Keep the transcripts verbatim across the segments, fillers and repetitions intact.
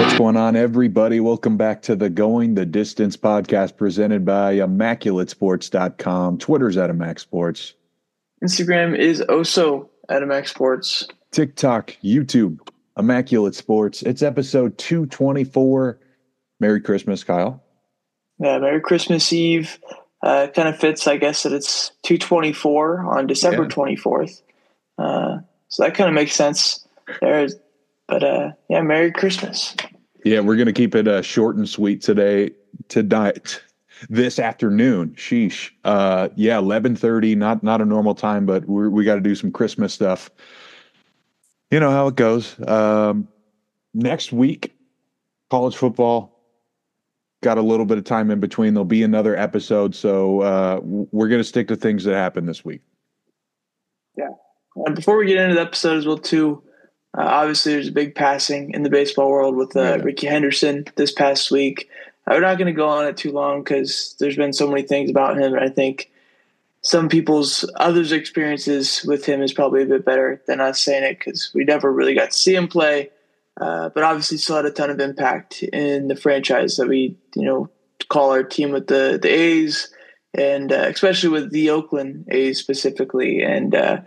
What's going on, everybody? Welcome back to the Going the Distance podcast presented by immaculate sports dot com. Twitter's at Immac Sports. Instagram is also at Immac Sports. TikTok, YouTube, Immaculate Sports. It's episode two twenty-four. Merry Christmas, Kyle. Yeah, Merry Christmas Eve. Uh, it kind of fits, I guess, that it's two twenty-four on December Yeah. twenty-fourth. Uh, so that kind of makes sense there. But, uh, yeah, Merry Christmas. Yeah, we're going to keep it uh, short and sweet today. Tonight, this afternoon. Sheesh. Uh, yeah, eleven thirty, not not a normal time, but we're, we got to do some Christmas stuff. You know how it goes. Um, next week, college football. Got a little bit of time in between. There'll be another episode, so uh, we're going to stick to things that happened this week. Yeah. And before we get into the episode as well, too, uh, obviously there's a big passing in the baseball world with uh, Yeah. Ricky Henderson this past week. Uh, we're not going to go on it too long because there's been so many things about him, and I think some people's others' experiences with him is probably a bit better than us saying it because we never really got to see him play. Uh, but obviously still had a ton of impact in the franchise that we, you know, call our team with the, the A's, and uh, especially with the Oakland A's specifically. And uh,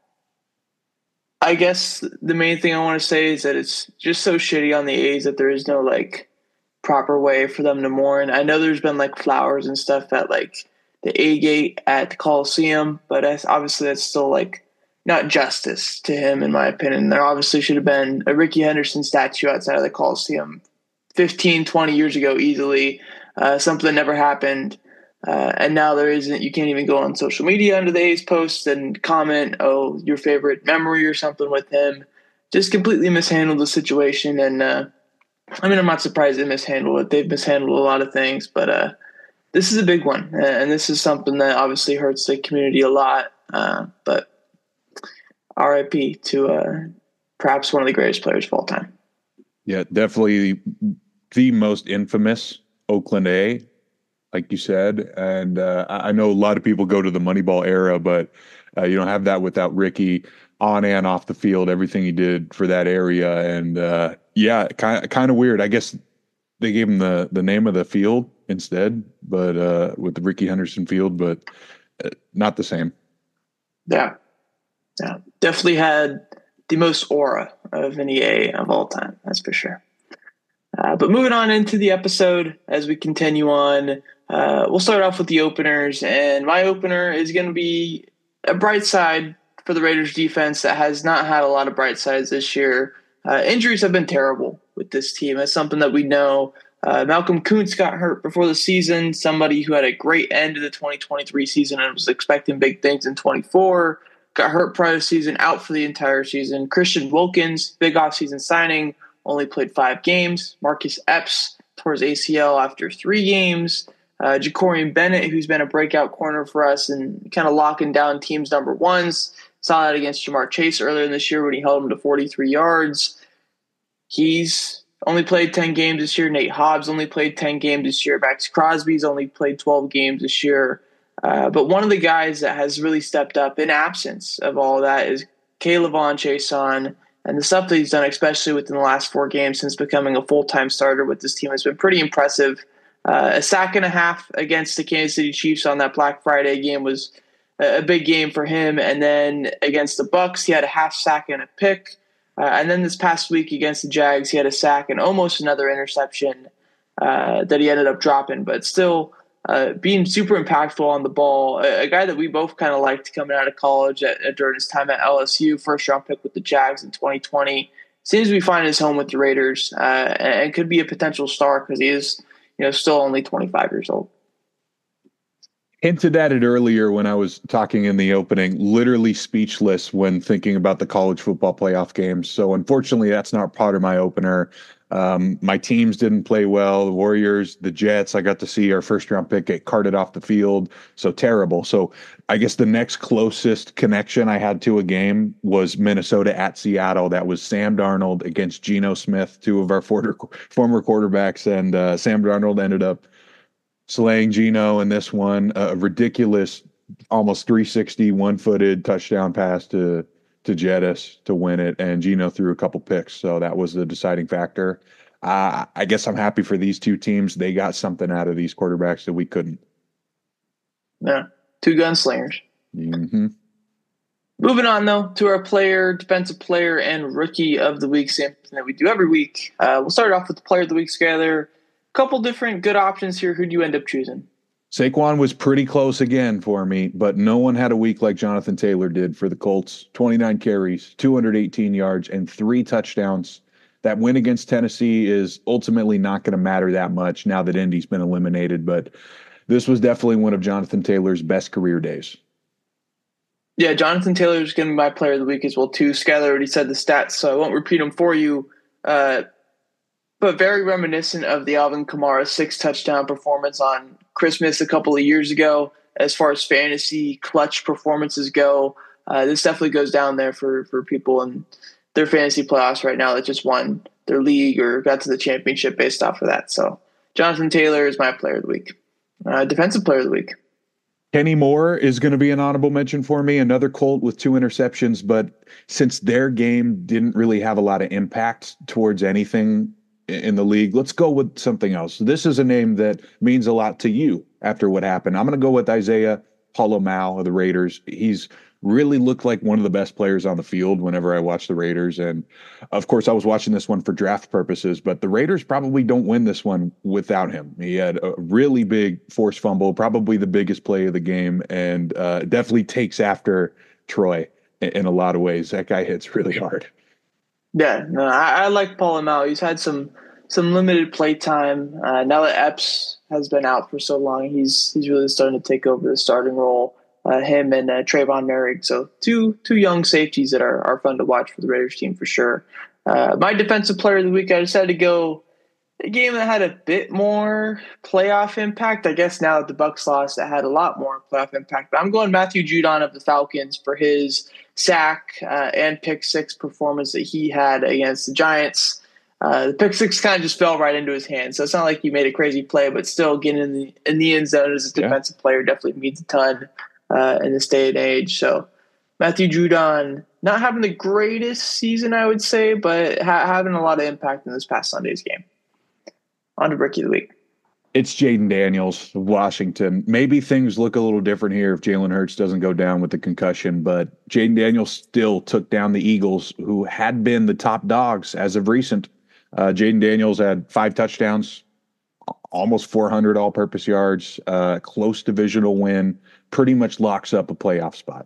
I guess the main thing I want to say is that it's just so shitty on the A's that there is no, like, proper way for them to mourn. I know there's been, like, flowers and stuff at, like, the A-gate at the Coliseum, but that's, obviously that's still, like, not justice to him, in my opinion. There obviously should have been a Ricky Henderson statue outside of the Coliseum fifteen, twenty years ago easily, uh, something that never happened. Uh, and now there isn't. You can't even go on social media under the A's posts and comment, oh, your favorite memory or something with him. Just completely mishandled the situation. And, uh, I mean, I'm not surprised they mishandled it. They've mishandled a lot of things, but uh, this is a big one. And this is something that obviously hurts the community a lot. Uh, but R I P to uh, perhaps one of the greatest players of all time. Yeah, definitely the most infamous Oakland A, like you said. And uh, I know a lot of people go to the Moneyball era, but uh, you don't have that without Ricky on and off the field, everything he did for that area. And uh, yeah, kind of, kind of weird. I guess they gave him the, the name of the field instead, but uh, with the Ricky Henderson Field, but uh, not the same. Yeah. Yeah. Definitely had the most aura of any A of all time. That's for sure. Uh, but moving on into the episode as we continue on, uh, we'll start off with the openers. And my opener is going to be a bright side for the Raiders defense that has not had a lot of bright sides this year. Uh, injuries have been terrible with this team. That's something that we know. Uh, Malcolm Kuntz got hurt before the season, somebody who had a great end of the twenty twenty-three season and was expecting big things in twenty-four. Got hurt prior to the season, out for the entire season. Christian Wilkins, big offseason signing, only played five games. Marcus Epps tore his A C L after three games. Uh, Jacorian Bennett, who's been a breakout corner for us and kind of locking down teams' number ones. Saw that against Jamar Chase earlier this year when he held him to forty-three yards. He's only played ten games this year. Nate Hobbs only played ten games this year. Max Crosby's only played twelve games this year. Uh, but one of the guys that has really stepped up in absence of all of that is K'Lavon Chaisson, and the stuff that he's done, especially within the last four games since becoming a full-time starter with this team, has been pretty impressive. Uh, a sack and a half against the Kansas City Chiefs on that Black Friday game was a, a big game for him. And then against the Bucs, he had a half sack and a pick. Uh, and then this past week against the Jags, he had a sack and almost another interception uh, that he ended up dropping. But still, Uh, being super impactful on the ball, a, a guy that we both kind of liked coming out of college at, at, during his time at L S U, first round pick with the Jags in twenty twenty, seems to be finding his home with the Raiders uh, and, and could be a potential star because he is, you know, still only twenty-five years old. Hinted at it earlier when I was talking in the opening, literally speechless when thinking about the college football playoff games. So unfortunately, that's not part of my opener. Um, my teams didn't play well. The Warriors, the Jets, I got to see our first round pick get carted off the field. So terrible. So I guess the next closest connection I had to a game was Minnesota at Seattle. That was Sam Darnold against Geno Smith, two of our former, former quarterbacks. And uh, Sam Darnold ended up slaying Geno in this one. A ridiculous, almost three sixty, one-footed touchdown pass to to Jettis to win it, and Geno threw a couple picks, so that was the deciding factor. uh, I guess I'm happy for these two teams. They got something out of these quarterbacks that we couldn't. Yeah, two gunslingers. Mm-hmm. Moving on, though, to our player, defensive player, and rookie of the week, same thing that we do every week. Uh, we'll start off with the player of the week together. A couple different good options here. Who do you end up choosing? Saquon was pretty close again for me, but no one had a week like Jonathan Taylor did for the Colts. twenty-nine carries, two hundred eighteen yards, and three touchdowns. That win against Tennessee is ultimately not going to matter that much now that Indy's been eliminated, but this was definitely one of Jonathan Taylor's best career days. Yeah, Jonathan Taylor is going to be my player of the week as well, too. Skyler already said the stats, so I won't repeat them for you. Uh, but very reminiscent of the Alvin Kamara six-touchdown performance on Christmas a couple of years ago. As far as fantasy clutch performances go, uh, this definitely goes down there for, for people in their fantasy playoffs right now that just won their league or got to the championship based off of that. So Jonathan Taylor is my player of the week. Uh, defensive player of the week. Kenny Moore is going to be an honorable mention for me. Another Colt with two interceptions, but since their game didn't really have a lot of impact towards anything in the league, let's go with something else. This is a name that means a lot to you after what happened. I'm going to go with Isaiah Palomau of the Raiders. He's really looked like one of the best players on the field whenever I watch the Raiders. And of course, I was watching this one for draft purposes, but the Raiders probably don't win this one without him. He had a really big forced fumble, probably the biggest play of the game, and uh, definitely takes after Troy in, in a lot of ways. That guy hits really hard. Yeah, no, I, I like Palomau. He's had some some limited play time. Uh, now that Epps has been out for so long, he's he's really starting to take over the starting role. Uh, him and uh, Trayvon Merrick. So two two young safeties that are, are fun to watch for the Raiders team for sure. Uh, my defensive player of the week, I decided to go a game that had a bit more playoff impact. I guess now that the Bucs lost, it had a lot more playoff impact. But I'm going Matthew Judon of the Falcons for his sack uh, and pick six performance that he had against the Giants. Uh, the pick six kind of just fell right into his hands. So it's not like he made a crazy play, but still getting in the, in the end zone as a defensive yeah. player definitely means a ton. Uh, in this day and age. So Matthew Judon not having the greatest season, I would say, but ha- having a lot of impact in this past Sunday's game. On to Rookie of the Week. It's Jaden Daniels of Washington. Maybe things look a little different here if Jalen Hurts doesn't go down with the concussion, but Jaden Daniels still took down the Eagles, who had been the top dogs as of recent. Uh, Jaden Daniels had five touchdowns, almost four hundred all-purpose yards, uh, close divisional win, pretty much locks up a playoff spot.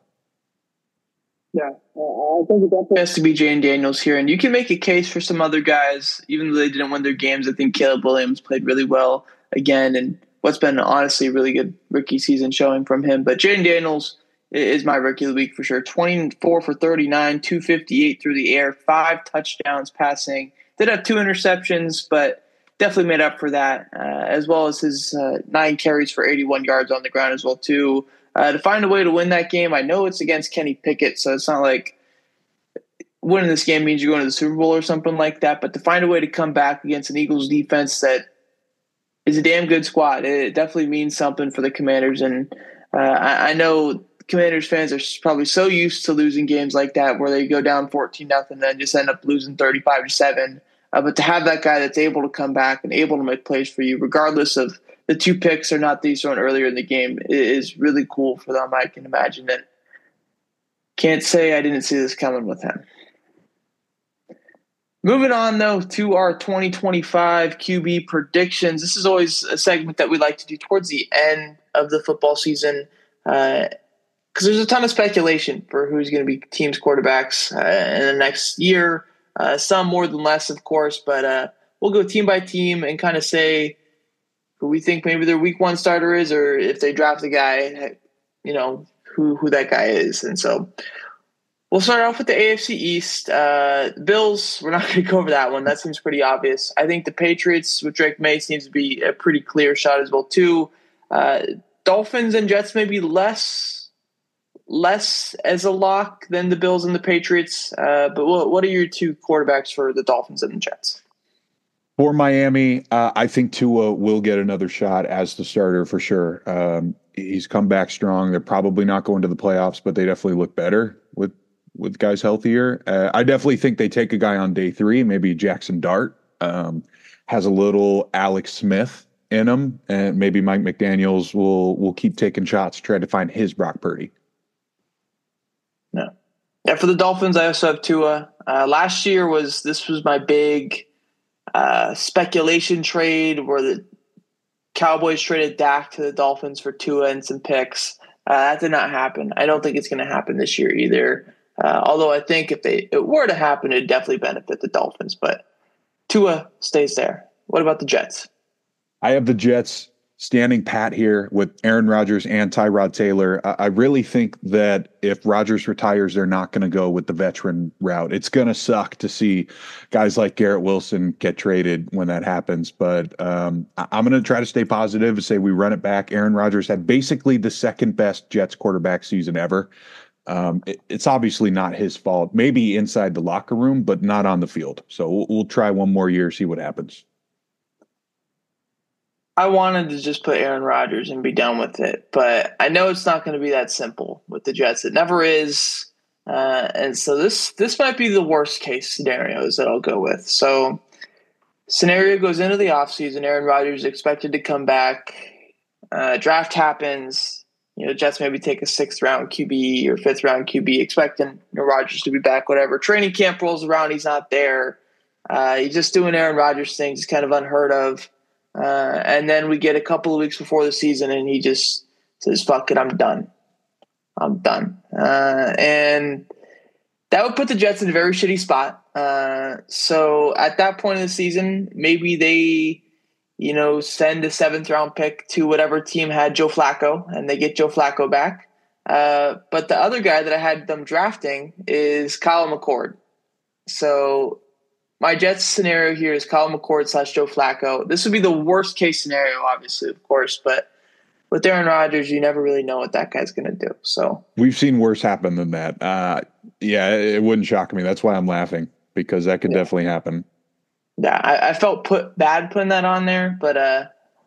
Yeah, uh, I think it definitely has to be Jane Daniels here, and you can make a case for some other guys, even though they didn't win their games. I think Caleb Williams played really well again, and what's been honestly a really good rookie season showing from him. But Jane Daniels is my Rookie of the Week for sure. twenty-four for thirty-nine, two fifty-eight through the air, five touchdowns passing. Did have two interceptions, but definitely made up for that, uh, as well as his uh, nine carries for eighty-one yards on the ground as well, too. Uh, to find a way to win that game, I know it's against Kenny Pickett, so it's not like winning this game means you're going to the Super Bowl or something like that, but to find a way to come back against an Eagles defense that is a damn good squad, it definitely means something for the Commanders. And uh, I, I know Commanders fans are probably so used to losing games like that where they go down fourteen nothing and then just end up losing thirty-five to seven. Uh, but to have that guy that's able to come back and able to make plays for you, regardless of the two picks or not that he's thrown earlier in the game, is really cool for them, I can imagine. And can't say I didn't see this coming with him. Moving on, though, to our twenty twenty-five Q B predictions. This is always a segment that we like to do towards the end of the football season because uh, there's a ton of speculation for who's going to be teams' quarterbacks uh, in the next year. Uh, some more than less, of course, but uh, we'll go team by team and kind of say who we think maybe their week one starter is, or if they draft the guy, you know, who, who that guy is. And so we'll start off with the A F C East. Uh, Bills, we're not going to go over that one. That seems pretty obvious. I think the Patriots with Drake May seems to be a pretty clear shot as well, too. Uh, Dolphins and Jets maybe less less as a lock than the Bills and the Patriots. Uh, but what, what are your two quarterbacks for the Dolphins and the Jets? For Miami, uh, I think Tua will get another shot as the starter for sure. Um, he's come back strong. They're probably not going to the playoffs, but they definitely look better with with guys healthier. Uh, I definitely think they take a guy on day three, maybe Jackson Dart. Um, has a little Alex Smith in him, and maybe Mike McDaniels will will keep taking shots to try to find his Brock Purdy. No. Yeah, for the Dolphins, I also have Tua. Uh, last year was this was my big uh, speculation trade where the Cowboys traded Dak to the Dolphins for Tua and some picks. Uh, that did not happen. I don't think it's going to happen this year either. Uh, although I think if they it were to happen, it'd definitely benefit the Dolphins. But Tua stays there. What about the Jets? I have the Jets standing pat here with Aaron Rodgers and Tyrod Taylor. I really think that if Rodgers retires, they're not going to go with the veteran route. It's going to suck to see guys like Garrett Wilson get traded when that happens. But um, I'm going to try to stay positive and say we run it back. Aaron Rodgers had basically the second best Jets quarterback season ever. Um, it, it's obviously not his fault. Maybe inside the locker room, but not on the field. So we'll, we'll try one more year, see what happens. I wanted to just put Aaron Rodgers and be done with it, but I know it's not going to be that simple with the Jets. It never is. Uh, and so this this might be the worst case scenarios that I'll go with. So scenario goes into the offseason. Aaron Rodgers is expected to come back. Uh, draft happens. You know, Jets maybe take a sixth round Q B or fifth round Q B, expecting you know, Rodgers to be back, whatever. Training camp rolls around. He's not there. Uh, he's just doing Aaron Rodgers things. It's kind of unheard of. Uh, and then we get a couple of weeks before the season and he just says, fuck it, I'm done. I'm done. Uh, and that would put the Jets in a very shitty spot. Uh, so at that point in the season, maybe they, you know, send a seventh round pick to whatever team had Joe Flacco and they get Joe Flacco back. Uh, but the other guy that I had them drafting is Kyle McCord. So my Jets scenario here is Kyle McCord slash Joe Flacco. This would be the worst case scenario, obviously, of course, but with Aaron Rodgers, you never really know what that guy's going to do. So we've seen worse happen than that. Uh, yeah, it wouldn't shock me. That's why I'm laughing, because that could yeah. definitely happen. Yeah, I, I felt put bad putting that on there, but uh,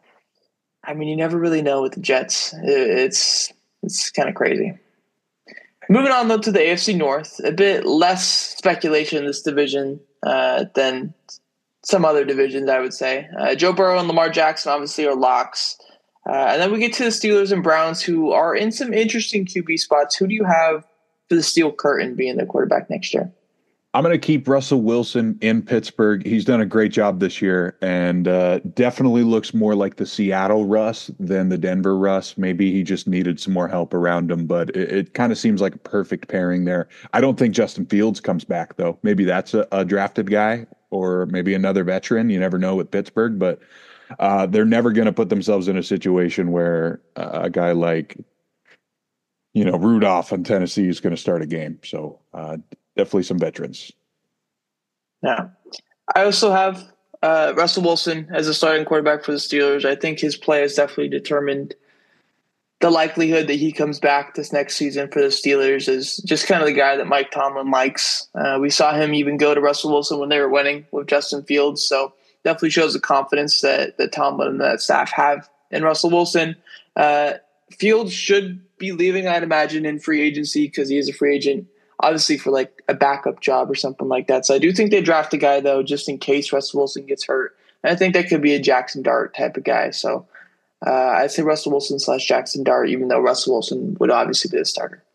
I mean, you never really know with the Jets. It, it's it's kind of crazy. Moving on though to the A F C North, a bit less speculation in this division uh, than some other divisions, I would say. Uh, Joe Burrow and Lamar Jackson obviously are locks. Uh, and then we get to the Steelers and Browns, who are in some interesting Q B spots. Who do you have for the Steel Curtain being the quarterback next year? I'm going to keep Russell Wilson in Pittsburgh. He's done a great job this year and uh, definitely looks more like the Seattle Russ than the Denver Russ. Maybe he just needed some more help around him, but it, it kind of seems like a perfect pairing there. I don't think Justin Fields comes back, though. Maybe that's a, a drafted guy or maybe another veteran. You never know with Pittsburgh, but uh, they're never going to put themselves in a situation where uh, a guy like, you know, Rudolph in Tennessee is going to start a game. So, uh, definitely some veterans. Yeah. I also have uh, Russell Wilson as a starting quarterback for the Steelers. I think his play has definitely determined the likelihood that he comes back this next season for the Steelers is just kind of the guy that Mike Tomlin likes. Uh, we saw him even go to Russell Wilson when they were winning with Justin Fields. So definitely shows the confidence that, that Tomlin and that staff have in Russell Wilson. Uh, Fields should be leaving, I'd imagine, in free agency because he is a free agent. Obviously for like a backup job or something like that. So I do think they draft a guy though, just in case Russell Wilson gets hurt. And I think that could be a Jackson Dart type of guy. So uh, I'd say Russell Wilson slash Jackson Dart, even though Russell Wilson would obviously be the starter.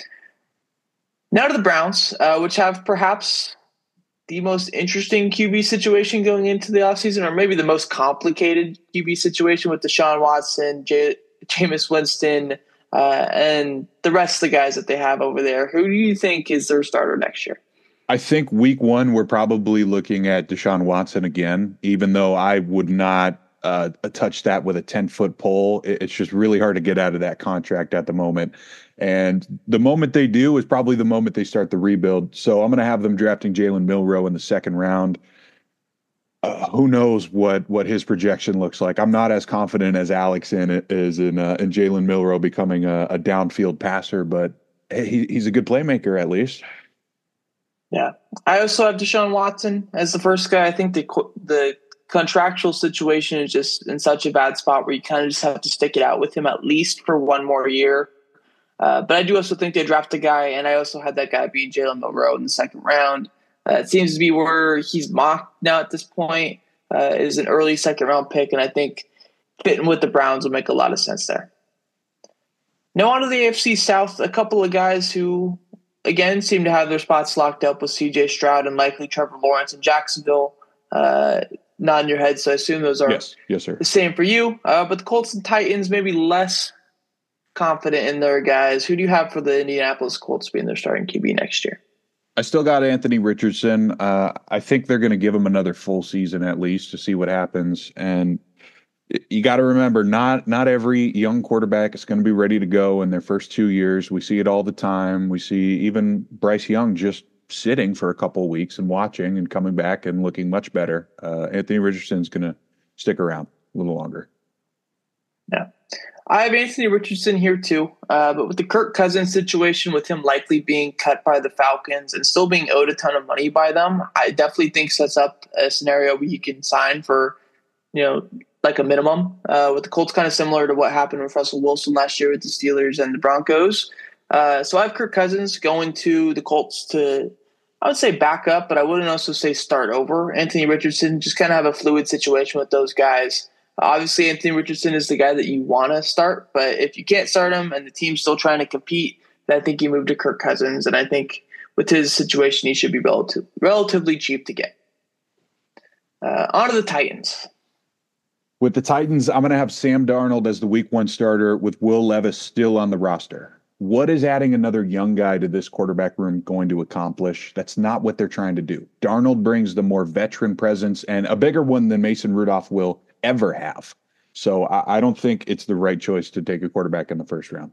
Now to the Browns, uh, which have perhaps the most interesting Q B situation going into the offseason, or maybe the most complicated Q B situation with Deshaun Watson, J- Jameis Winston, Uh, and the rest of the guys that they have over there. Who do you think is their starter next year? I think week one, we're probably looking at Deshaun Watson again, even though I would not uh, touch that with a ten-foot pole. It's just really hard to get out of that contract at the moment. And the moment they do is probably the moment they start the rebuild. So I'm going to have them drafting Jalen Milroe in the second round. Uh, who knows what what his projection looks like? I'm not as confident as Alex in it is in uh, in Jalen Milroe becoming a, a downfield passer, but he, he's a good playmaker at least. Yeah, I also have Deshaun Watson as the first guy. I think the the contractual situation is just in such a bad spot where you kind of just have to stick it out with him at least for one more year. Uh, but I do also think they draft a guy, and I also had that guy being Jalen Milroe in the second round. Uh, it seems to be where he's mocked now at this point. uh, is an early second round pick, and I think fitting with the Browns will make a lot of sense there. Now on to the A F C South, a couple of guys who, again, seem to have their spots locked up with C J Stroud and likely Trevor Lawrence in Jacksonville. Uh, nod in your head, so I assume those are yes, yes, sir. the same for you. Uh, but the Colts and Titans maybe less confident in their guys. Who do you have for the Indianapolis Colts being their starting Q B next year? I still got Anthony Richardson. Uh, I think they're going to give him another full season at least to see what happens. And you got to remember, not not every young quarterback is going to be ready to go in their first two years. We see it all the time. We see even Bryce Young just sitting for a couple of weeks and watching and coming back and looking much better. Uh, Anthony Richardson's going to stick around a little longer. Yeah. I have Anthony Richardson here too, uh, but with the Kirk Cousins situation, with him likely being cut by the Falcons and still being owed a ton of money by them, I definitely think sets up a scenario where he can sign for, you know, like a minimum. Uh, with the Colts, kind of similar to what happened with Russell Wilson last year with the Steelers and the Broncos. Uh, so I have Kirk Cousins going to the Colts to, I would say back up, but I wouldn't also say start over. Anthony Richardson, just kind of have a fluid situation with those guys. Obviously, Anthony Richardson is the guy that you want to start, but if you can't start him and the team's still trying to compete, then I think you move to Kirk Cousins, and I think with his situation, he should be relative, relatively cheap to get. Uh, on to the Titans. With the Titans, I'm going to have Sam Darnold as the week one starter with Will Levis still on the roster. What is adding another young guy to this quarterback room going to accomplish? That's not what they're trying to do. Darnold brings the more veteran presence and a bigger one than Mason Rudolph will ever have. So I, I don't think it's the right choice to take a quarterback in the first round.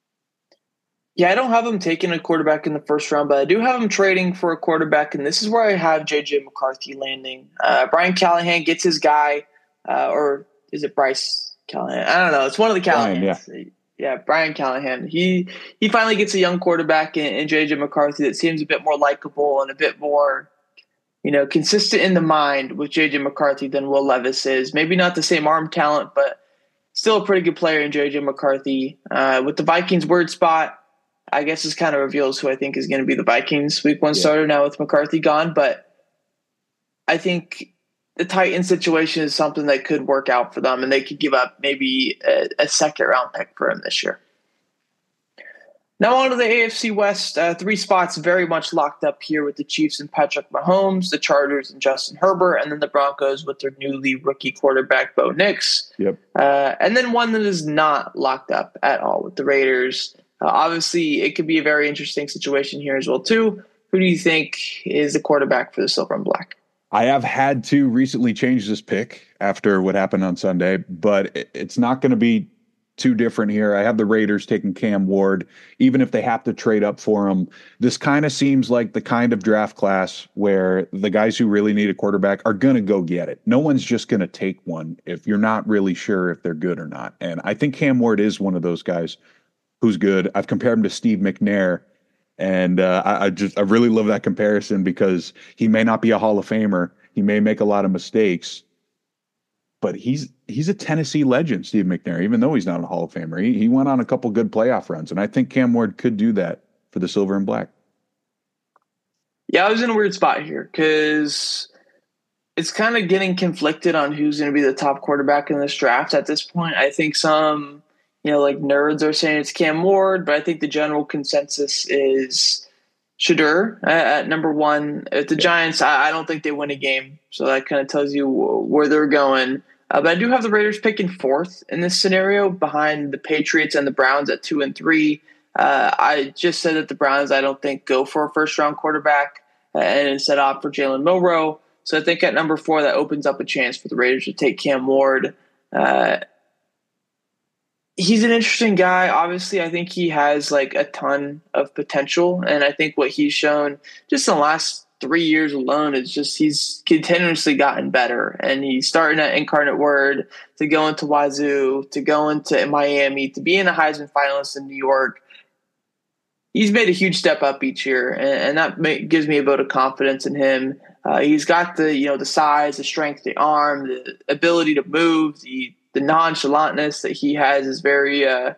Yeah, I don't have him taking a quarterback in the first round, but I do have him trading for a quarterback, and this is where I have J J McCarthy landing. Uh, Brian Callahan gets his guy, uh, or is it Bryce Callahan? I don't know. It's one of the Callahans. Brian, yeah. yeah, Brian Callahan. He he finally gets a young quarterback in, in J J McCarthy that seems a bit more likable and a bit more, you know, consistent in the mind with J J McCarthy than Will Levis is. Maybe not the same arm talent, but still a pretty good player in J J McCarthy. Uh, with the Vikings' weird spot, I guess this kind of reveals who I think is going to be the Vikings week one yeah. starter now with McCarthy gone. But I think the Titans situation is something that could work out for them, and they could give up maybe a, a second round pick for him this year. Now on to the A F C West. Uh, three spots very much locked up here with the Chiefs and Patrick Mahomes, the Chargers and Justin Herbert, and then the Broncos with their newly rookie quarterback, Bo Nix. Yep. Uh, and then one that is not locked up at all with the Raiders. Uh, obviously, it could be a very interesting situation here as well, too. Who do you think is the quarterback for the Silver and Black? I have had to recently change this pick after what happened on Sunday, but it's not going to be too different here. I have the Raiders taking Cam Ward, even if they have to trade up for him. This kind of seems like the kind of draft class where the guys who really need a quarterback are going to go get it. No one's just going to take one if you're not really sure if they're good or not. And I think Cam Ward is one of those guys who's good. I've compared him to Steve McNair, and uh, I, I just I really love that comparison because he may not be a Hall of Famer. He may make a lot of mistakes, but he's he's a Tennessee legend, Steve McNair, even though he's not a Hall of Famer. He, he went on a couple good playoff runs, and I think Cam Ward could do that for the Silver and Black. Yeah, I was in a weird spot here because it's kind of getting conflicted on who's going to be the top quarterback in this draft at this point. I think some, you know, like nerds are saying it's Cam Ward, but I think the general consensus is Shedeur at, at number one. At the Giants, I, I don't think they win a game, so that kind of tells you where they're going. Uh, but I do have the Raiders picking fourth in this scenario behind the Patriots and the Browns at two and three. Uh, I just said that the Browns, I don't think, go for a first-round quarterback uh, and instead opt for Jalen Milroe. So I think at number four, that opens up a chance for the Raiders to take Cam Ward. Uh, he's an interesting guy. Obviously, I think he has like a ton of potential, and I think what he's shown just in the last three years alone is just he's continuously gotten better. And he's starting at Incarnate Word to go into Wazoo, to go into Miami, to be in a Heisman finalist in New York. He's made a huge step up each year, and, and that may, gives me a vote of confidence in him. Uh, he's got the you know the size, the strength, the arm, the ability to move, the the nonchalantness that he has is very uh,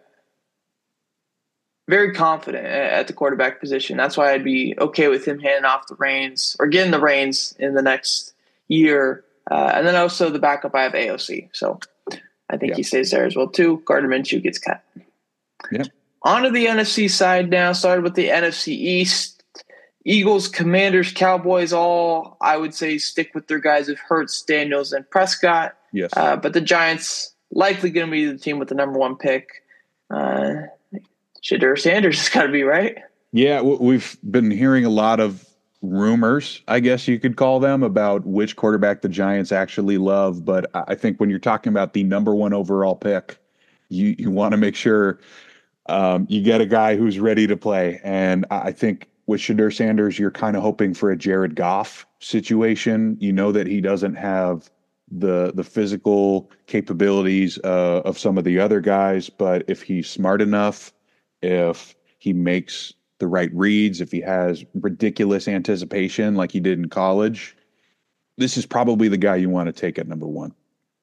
very confident at the quarterback position. That's why I'd be okay with him handing off the reins or getting the reins in the next year Uh, and then also the backup, I have A O C. So I think yeah. he stays there as well, too. Gardner Minshew gets cut. Yeah. On to the N F C side now. Started with the N F C East. Eagles, Commanders, Cowboys, all, I would say, stick with their guys of Hurts, Daniels, and Prescott. Yes. Uh, but the Giants likely going to be the team with the number one pick. Uh, Shedeur Sanders has got to be, right? Yeah, we've been hearing a lot of rumors, I guess you could call them, about which quarterback the Giants actually love. But I think when you're talking about the number one overall pick, you, you want to make sure um, you get a guy who's ready to play. And I think with Shedeur Sanders, you're kind of hoping for a Jared Goff situation. You know that he doesn't have the the physical capabilities uh, of some of the other guys, but if he's smart enough, if he makes the right reads, if he has ridiculous anticipation like he did in college, this is probably the guy you want to take at number one.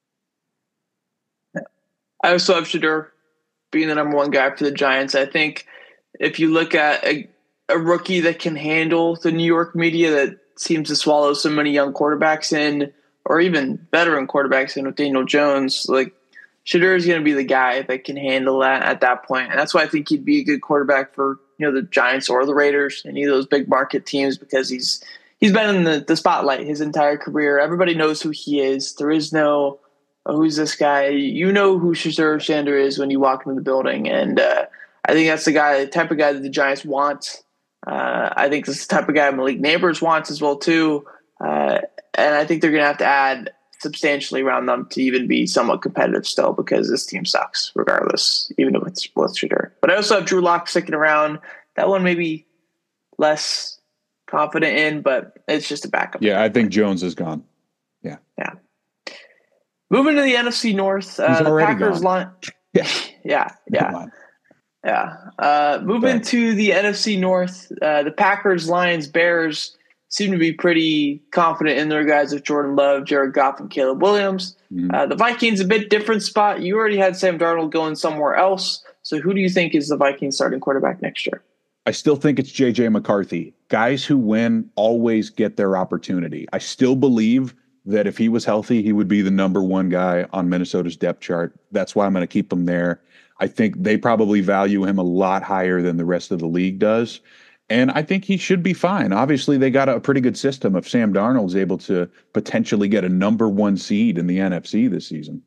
I also have Shedeur being the number one guy for the Giants. I think if you look at a, a rookie that can handle the New York media that seems to swallow so many young quarterbacks in, or even veteran quarterbacks in with Daniel Jones, like Shedeur is going to be the guy that can handle that at that point. And that's why I think he'd be a good quarterback for, you know, the Giants or the Raiders, any of those big market teams, because he's he's been in the, the spotlight his entire career. Everybody knows who he is. There is no, oh, who's this guy? You know who Shedeur Sanders is when you walk into the building. And uh, I think that's the guy, the type of guy that the Giants want. Uh, I think this is the type of guy Malik Neighbors wants as well, too. Uh, and I think they're going to have to add substantially around them to even be somewhat competitive still, because this team sucks regardless, even if it's with Shedeur. But I also have Drew Lock sticking around. That one maybe less confident in, but it's just a backup. Yeah, I think Jones is gone. Yeah. Yeah. Moving to the N F C North, uh, He's the already Packers gone. line. Yeah. Yeah. Yeah. Yeah. Uh, moving Sorry. to the N F C North, uh, the Packers, Lions, Bears seem to be pretty confident in their guys of Jordan Love, Jared Goff, and Caleb Williams. Mhm. Uh, the Vikings, a bit different spot. You already had Sam Darnold going somewhere else. So who do you think is the Vikings starting quarterback next year? I still think it's J J McCarthy. Guys who win always get their opportunity. I still believe that if he was healthy, he would be the number one guy on Minnesota's depth chart. That's why I'm going to keep him there. I think they probably value him a lot higher than the rest of the league does. And I think he should be fine. Obviously, they got a pretty good system if Sam Darnold's able to potentially get a number one seed in the N F C this season.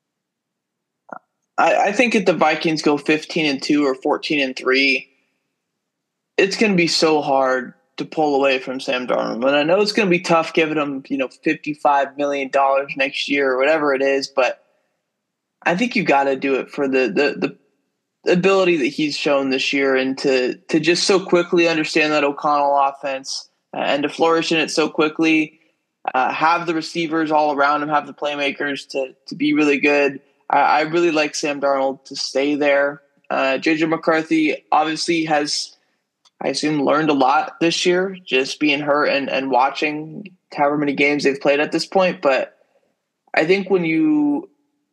I, I think if the Vikings go fifteen and two or fourteen and three, it's going to be so hard to pull away from Sam Darnold. And I know it's going to be tough giving him, you know, fifty-five million dollars next year or whatever it is, but I think you got to do it for the, the, the ability that he's shown this year, and to, to just so quickly understand that O'Connell offense uh, and to flourish in it so quickly, uh, have the receivers all around him, have the playmakers to, to be really good. I, I really like Sam Darnold to stay there. Uh, J J McCarthy obviously has, I assume, learned a lot this year, just being hurt and, and watching however many games they've played at this point. But I think when you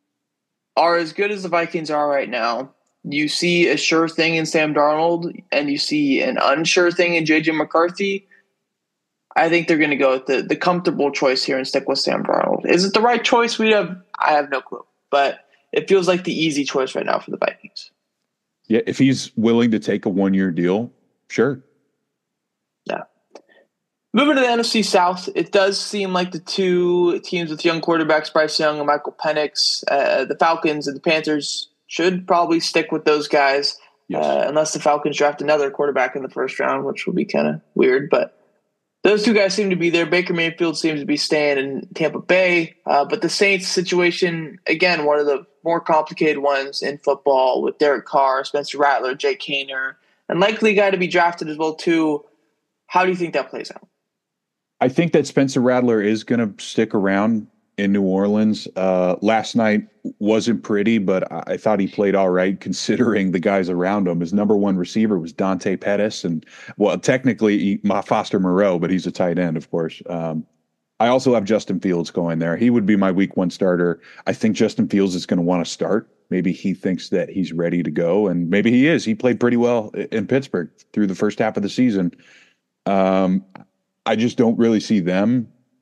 are as good as the Vikings are right now, you see a sure thing in Sam Darnold and you see an unsure thing in J J McCarthy. I think they're going to go with the, the comfortable choice here and stick with Sam Darnold. Is it the right choice? We have, I have no clue, but it feels like the easy choice right now for the Vikings. Yeah, if he's willing to take a one-year deal, sure. Yeah. Moving to the N F C South, it does seem like the two teams with young quarterbacks, Bryce Young and Michael Penix, uh, the Falcons and the Panthers, should probably stick with those guys, Yes. uh, unless the Falcons draft another quarterback in the first round, which will be kind of weird. But those two guys seem to be there. Baker Mayfield seems to be staying in Tampa Bay. Uh, but the Saints situation, again, one of the more complicated ones in football with Derek Carr, Spencer Rattler, Jake Haener, and likely a guy to be drafted as well, too. How do you think that plays out? I think that Spencer Rattler is going to stick around in New Orleans. Uh, last night wasn't pretty, but I thought he played all right considering the guys around him. His number one receiver was Dante Pettis, and well, technically he, Foster Moreau, but he's a tight end, of course. Um, I also have Justin Fields going there. He would be my week one starter. I think Justin Fields is going to want to start. Maybe he thinks that he's ready to go, and maybe he is. He played pretty well in Pittsburgh through the first half of the season. Um, I just don't really see them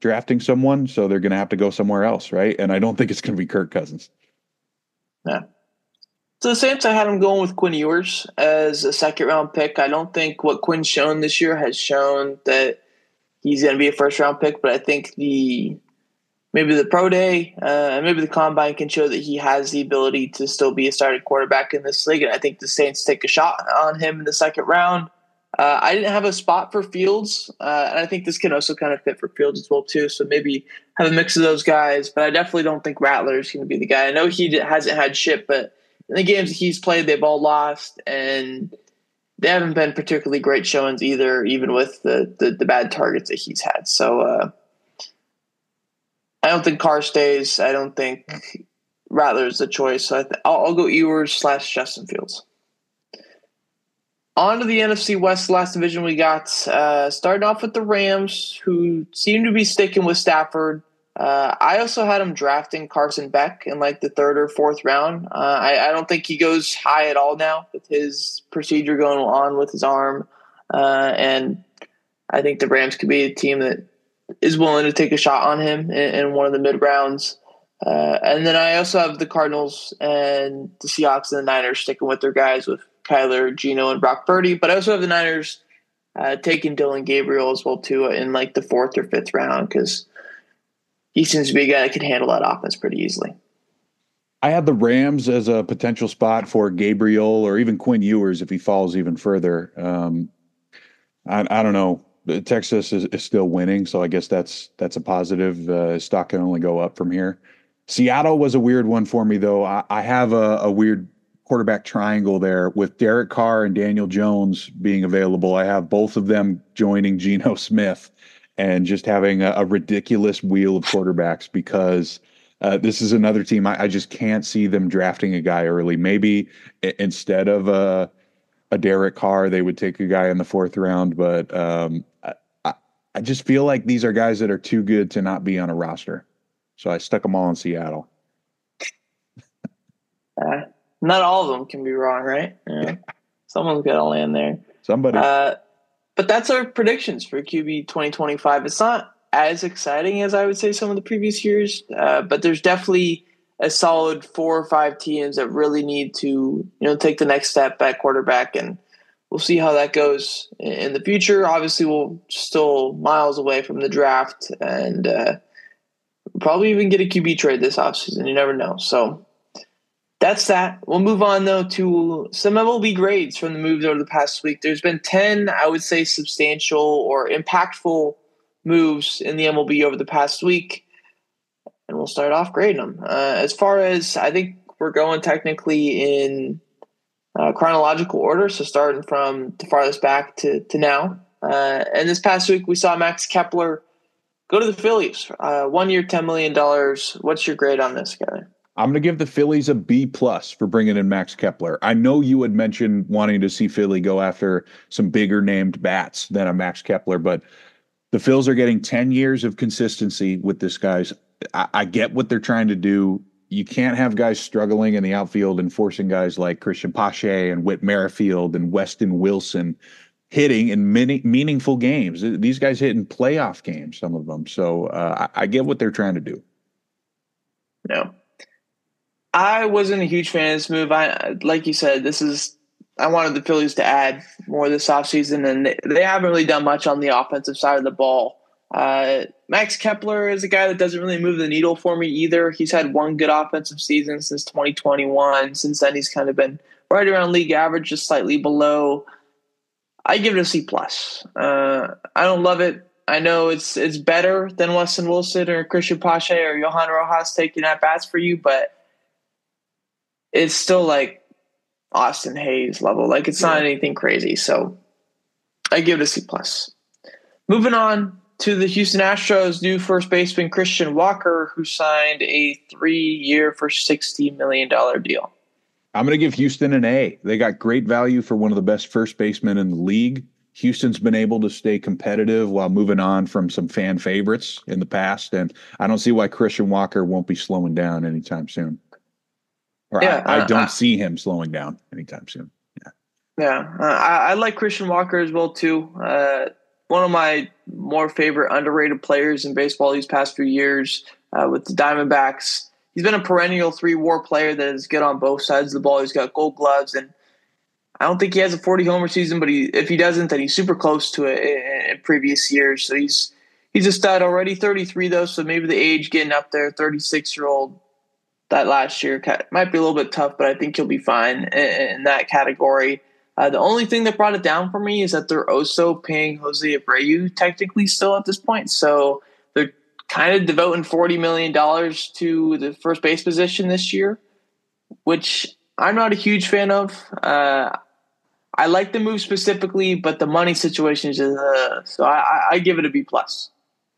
drafting someone, so they're going to have to go somewhere else, right? And I don't think it's going to be Kirk Cousins. Yeah. So the Saints, I had him going with Quinn Ewers as a second round pick. I don't think what Quinn's shown this year has shown that he's going to be a first round pick, but I think the maybe the pro day, uh, maybe the combine can show that he has the ability to still be a starting quarterback in this league. And I think the Saints take a shot on him in the second round. Uh, I didn't have a spot for Fields, uh, and I think this can also kind of fit for Fields as well too. So maybe have a mix of those guys, but I definitely don't think Rattler is going to be the guy. I know he hasn't had shit, but in the games that he's played, they've all lost, and they haven't been particularly great showings either, even with the the, the bad targets that he's had. So uh, I don't think Carr stays. I don't think Rattler is the choice. So I th- I'll, I'll go Ewers slash Justin Fields. On to the N F C West, last division we got. Uh, starting off with the Rams, who seem to be sticking with Stafford. Uh, I also had him drafting Carson Beck in like the third or fourth round. Uh, I, I don't think he goes high at all now with his procedure going on with his arm. Uh, and I think the Rams could be a team that is willing to take a shot on him in, in one of the mid rounds. Uh, and then I also have the Cardinals and the Seahawks and the Niners sticking with their guys with Kyler, Geno, and Brock Purdy. But I also have the Niners uh, taking Dylan Gabriel as well too in like the fourth or fifth round because he seems to be a guy that can handle that offense pretty easily. I had the Rams as a potential spot for Gabriel or even Quinn Ewers if he falls even further. Um, I, I don't know. Texas is, is still winning, so I guess that's that's a positive. Uh, stock can only go up from here. Seattle was a weird one for me, though. I, I have a, a weird quarterback triangle there with Derek Carr and Daniel Jones being available. I have both of them joining Geno Smith and just having a, a ridiculous wheel of quarterbacks because uh, this is another team I, I just can't see them drafting a guy early. Maybe I- instead of a, a Derek Carr, they would take a guy in the fourth round, but um, I, I just feel like these are guys that are too good to not be on a roster. So I stuck them all in Seattle. Uh, not all of them can be wrong, right? Yeah. Someone's got to land there. Somebody. Uh, but that's our predictions for Q B twenty twenty-five. It's not as exciting as I would say some of the previous years, uh, but there's definitely a solid four or five teams that really need to, you know, take the next step at quarterback, and we'll see how that goes in the future. Obviously, we're still miles away from the draft, and uh, probably even get a Q B trade this offseason. You never know. So that's that. We'll move on, though, to some M L B grades from the moves over the past week. There's been ten, I would say, substantial or impactful moves in the M L B over the past week, and we'll start off grading them. Uh, as far as I think we're going technically in uh, chronological order, so starting from the farthest back to, to now. Uh, and this past week, we saw Max Kepler go to the Phillies. Uh, one year, ten million dollars. What's your grade on this, Kevin? I'm going to give the Phillies a B plus for bringing in Max Kepler. I know you had mentioned wanting to see Philly go after some bigger named bats than a Max Kepler, but the Phils are getting ten years of consistency with this guys. I, I get what they're trying to do. You can't have guys struggling in the outfield and forcing guys like Christian Pache and Whit Merrifield and Weston Wilson hitting in many meaningful games. These guys hit in playoff games, some of them. So uh, I, I get what they're trying to do. No. I wasn't a huge fan of this move. I, like you said, this is I wanted the Phillies to add more this offseason, and they, they haven't really done much on the offensive side of the ball. Uh, Max Kepler is a guy that doesn't really move the needle for me either. He's had one good offensive season since twenty twenty-one. Since then, he's kind of been right around league average, just slightly below. I give it a C plus. Uh, I don't love it. I know it's it's better than Weston Wilson or Christian Pache or Johan Rojas taking at bats for you, but it's still like Austin Hayes level. Like it's not anything crazy. So I give it a C plus. Moving on to the Houston Astros new first baseman Christian Walker, who signed a three-year for sixty million dollars deal. I'm going to give Houston an A. They got great value for one of the best first basemen in the league. Houston's been able to stay competitive while moving on from some fan favorites in the past, and I don't see why Christian Walker won't be slowing down anytime soon. Or yeah, I, I don't uh, see him slowing down anytime soon. Yeah, yeah. Uh, I, I like Christian Walker as well too. Uh, one of my more favorite underrated players in baseball these past few years uh, with the Diamondbacks. He's been a perennial three-war player that is good on both sides of the ball. He's got gold gloves, and I don't think he has a forty-homer season, but he, if he doesn't, then he's super close to it in, in previous years. So he's he's a stud already, thirty-three though, so maybe the age getting up there, thirty-six-year-old that last year might be a little bit tough, but I think he'll be fine in, in that category. Uh, the only thing that brought it down for me is that they're also paying Jose Abreu technically still at this point. So they're kind of devoting forty million dollars to the first base position this year, which I'm not a huge fan of. Uh, I like the move specifically, but the money situation is just, uh, so I, I give it a B plus.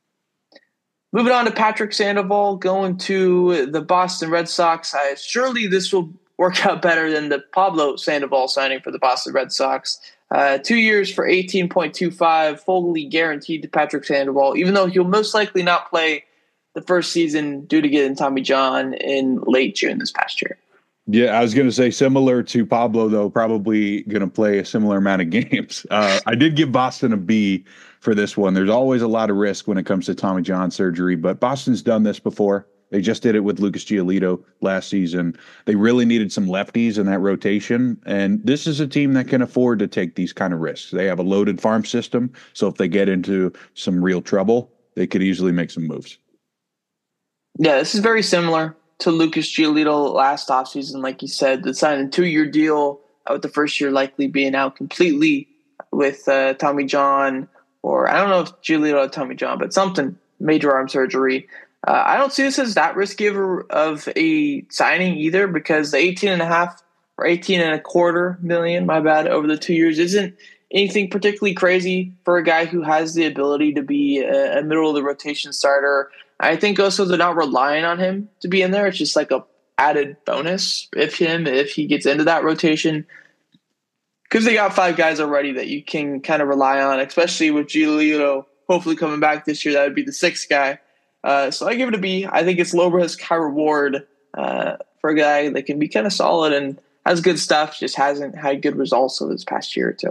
Moving on to Patrick Sandoval going to the Boston Red Sox. I, surely this will work out better than the Pablo Sandoval signing for the Boston Red Sox. Uh, two years for eighteen point two five, fully guaranteed to Patrick Sandoval, even though he'll most likely not play the first season due to getting Tommy John in late June this past year. Yeah, I was going to say similar to Pablo, though, probably going to play a similar amount of games. Uh, I did give Boston a B for this one. There's always a lot of risk when it comes to Tommy John surgery, but Boston's done this before. They just did it with Lucas Giolito last season. They really needed some lefties in that rotation, and this is a team that can afford to take these kind of risks. They have a loaded farm system, so if they get into some real trouble, they could easily make some moves. Yeah, this is very similar to Lucas Giolito last offseason, like you said, that signed a two-year deal with the first year likely being out completely with uh, Tommy John, or I don't know if Giolito had Tommy John, but something, major arm surgery. Uh, I don't see this as that risky of a, of a signing either, because the eighteen and a half or eighteen and a quarter million, my bad, over the two years isn't anything particularly crazy for a guy who has the ability to be a, a middle of the rotation starter. I think also they're not relying on him to be in there. It's just like a added bonus if him if he gets into that rotation, because they got five guys already that you can kind of rely on, especially with Giolito hopefully coming back this year. That would be the sixth guy. Uh, so I give it a B. I think it's low risk, high reward uh, for a guy that can be kind of solid and has good stuff, just hasn't had good results over this past year or two.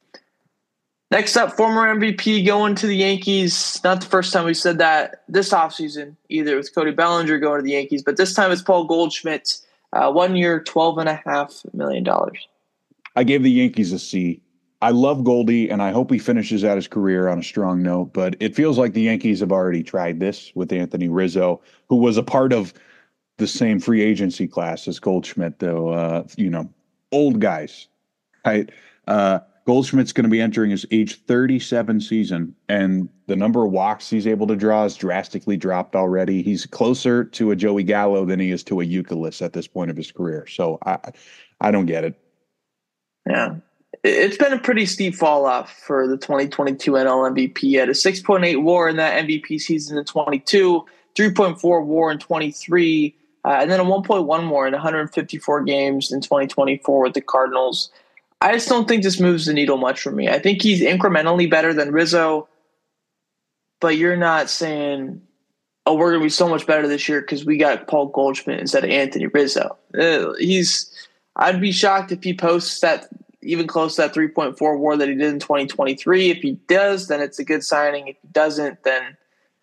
Next up, former M V P going to the Yankees. Not the first time we said that this offseason, either with Cody Bellinger going to the Yankees, but this time it's Paul Goldschmidt, uh, one year, twelve point five million dollars. I gave the Yankees a C. I love Goldie, and I hope he finishes out his career on a strong note, but it feels like the Yankees have already tried this with Anthony Rizzo, who was a part of the same free agency class as Goldschmidt, though, uh, you know, old guys, right? Uh, Goldschmidt's going to be entering his age thirty-seven season, and the number of walks he's able to draw has drastically dropped already. He's closer to a Joey Gallo than he is to a Youkilis at this point of his career. So I, I don't get it. Yeah, it's been a pretty steep fall off for the twenty twenty-two N L M V P. He had a six point eight WAR in that M V P season in twenty-two, three point four WAR in twenty-three, uh, and then a one point one WAR in one hundred fifty-four games in twenty twenty-four with the Cardinals. I just don't think this moves the needle much for me. I think he's incrementally better than Rizzo, but you're not saying, oh, we're going to be so much better this year because we got Paul Goldschmidt instead of Anthony Rizzo. Uh, he's, I'd be shocked if he posts that even close to that three point four WAR that he did in twenty twenty-three. If he does, then it's a good signing. If he doesn't, then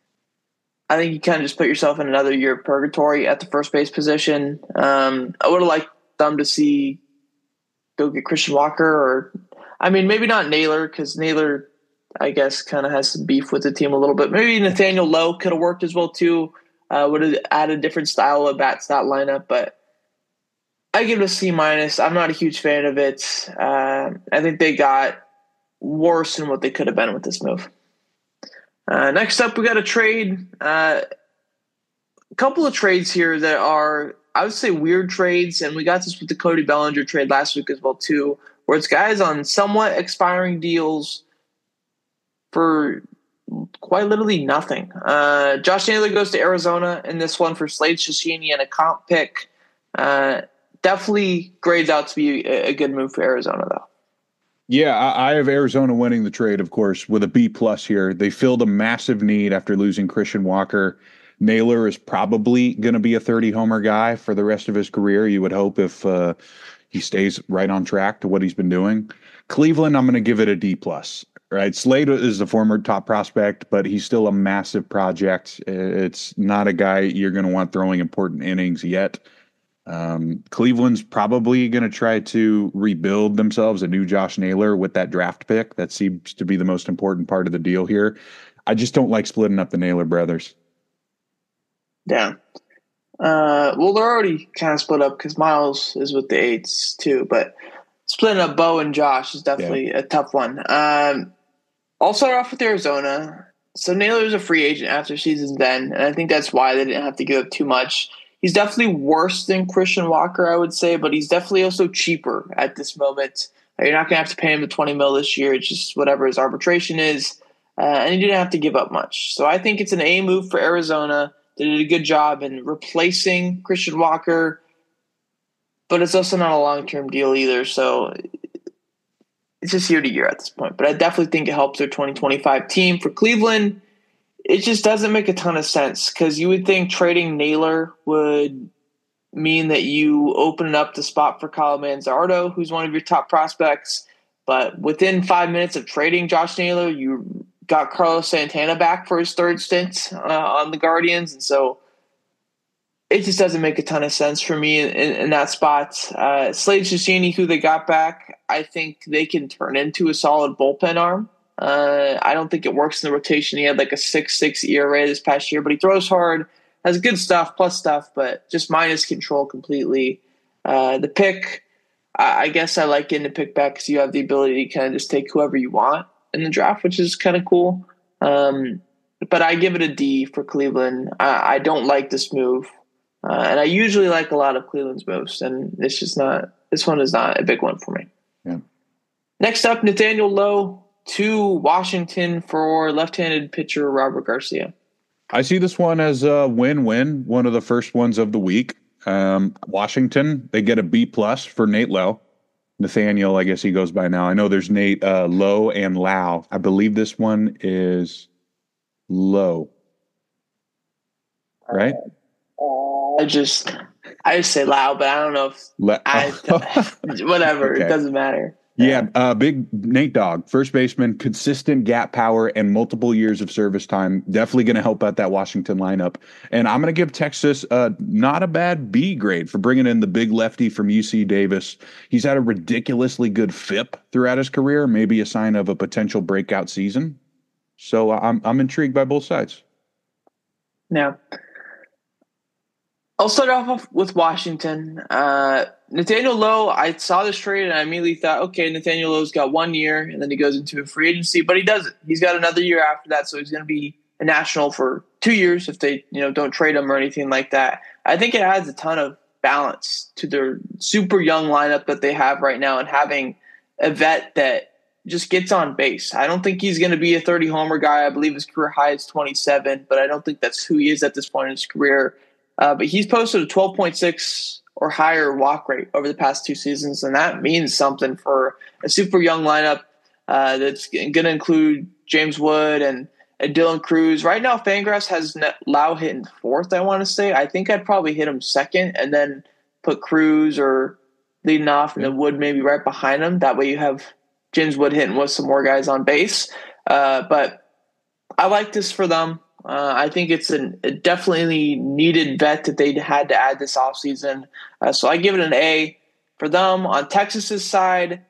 I think you kind of just put yourself in another year of purgatory at the first base position. Um, I would have liked them to see go get Christian Walker, or I mean, maybe not Naylor, because Naylor, I guess, kind of has some beef with the team a little bit. Maybe Nathaniel Lowe could have worked as well too. Uh, would have added a different style of bats that lineup, but I give it a C minus. I'm not a huge fan of it. Uh, I think they got worse than what they could have been with this move. Uh, next up, we got a trade. Uh, a couple of trades here that are, I would say, weird trades, and we got this with the Cody Bellinger trade last week as well too, where it's guys on somewhat expiring deals for quite literally nothing. Uh, Josh Naylor goes to Arizona in this one for Slade Shishini and a comp pick. Uh, definitely grades out to be a, a good move for Arizona, though. Yeah, I, I have Arizona winning the trade, of course, with a B plus here. They filled a massive need after losing Christian Walker. Naylor is probably going to be a thirty-homer guy for the rest of his career. You would hope if uh, he stays right on track to what he's been doing. Cleveland, I'm going to give it a D plus. right? Slade is a former top prospect, but he's still a massive project. It's not a guy you're going to want throwing important innings yet. Um, Cleveland's probably going to try to rebuild themselves a new Josh Naylor with that draft pick. That seems to be the most important part of the deal here. I just don't like splitting up the Naylor brothers. Yeah. Uh, well, they're already kind of split up because Miles is with the eights too, but splitting up Bo and Josh is definitely yeah. a tough one. Um, I'll start off with Arizona. So Naylor's a free agent after season's end, and I think that's why they didn't have to give up too much. He's definitely worse than Christian Walker, I would say, but he's definitely also cheaper at this moment. You're not going to have to pay him the twenty mil this year. It's just whatever his arbitration is, uh, and he didn't have to give up much. So I think it's an A move for Arizona. They did a good job in replacing Christian Walker, but it's also not a long-term deal either. So it's just year to year at this point. But I definitely think it helps their twenty twenty-five team. For Cleveland, it just doesn't make a ton of sense because you would think trading Naylor would mean that you open up the spot for Kyle Manzardo, who's one of your top prospects. But within five minutes of trading Josh Naylor, you got Carlos Santana back for his third stint uh, on the Guardians. And so it just doesn't make a ton of sense for me in, in, in that spot. Uh, Slade Cecchini, who they got back, I think they can turn into a solid bullpen arm. Uh, I don't think it works in the rotation. He had like a six six E R A this past year, but he throws hard, has good stuff, plus stuff, but just minus control completely. Uh, the pick, I, I guess I like getting the pick back because you have the ability to kind of just take whoever you want in the draft, which is kind of cool. Um, but I give it a D for Cleveland. I, I don't like this move. Uh, and I usually like a lot of Cleveland's moves, and it's just not, this one is not a big one for me. Yeah. Next up, Nathaniel Lowe to Washington for left-handed pitcher Robert Garcia. I see this one as a win-win, one of the first ones of the week. Um, Washington, they get a B plus for Nate Lowe. Nathaniel, I guess he goes by now. I know there's Nate uh, Lowe and Lau. I believe this one is Lowe. Right? Uh, I just I just say Lau, but I don't know if Le- I whatever. Okay. It doesn't matter. Yeah, uh, big Nate Dogg, first baseman, consistent gap power and multiple years of service time. Definitely going to help out that Washington lineup. And I'm going to give Texas uh, not a bad B grade for bringing in the big lefty from U C Davis. He's had a ridiculously good F I P throughout his career, maybe a sign of a potential breakout season. So uh, I'm I'm intrigued by both sides. Yeah. I'll start off with Washington. Uh, Nathaniel Lowe, I saw this trade and I immediately thought, okay, Nathaniel Lowe's got one year and then he goes into a free agency, but he doesn't. He's got another year after that, so he's going to be a national for two years if they, you know, don't trade him or anything like that. I think it adds a ton of balance to their super young lineup that they have right now, and having a vet that just gets on base. I don't think he's going to be a thirty homer guy. I believe his career high is twenty-seven, but I don't think that's who he is at this point in his career. Uh, but he's posted a twelve point six or higher walk rate over the past two seasons, and that means something for a super young lineup uh, that's going to include James Wood and, and Dylan Cruz. Right now, Fangraphs has Lau hitting fourth, I want to say. I think I'd probably hit him second and then put Cruz or leading off and then Wood maybe right behind him. That way you have James Wood hitting with some more guys on base. Uh, but I like this for them. Uh, I think it's an, a definitely needed vet that they had to add this offseason. Uh, so I give it an A for them. On Texas's side,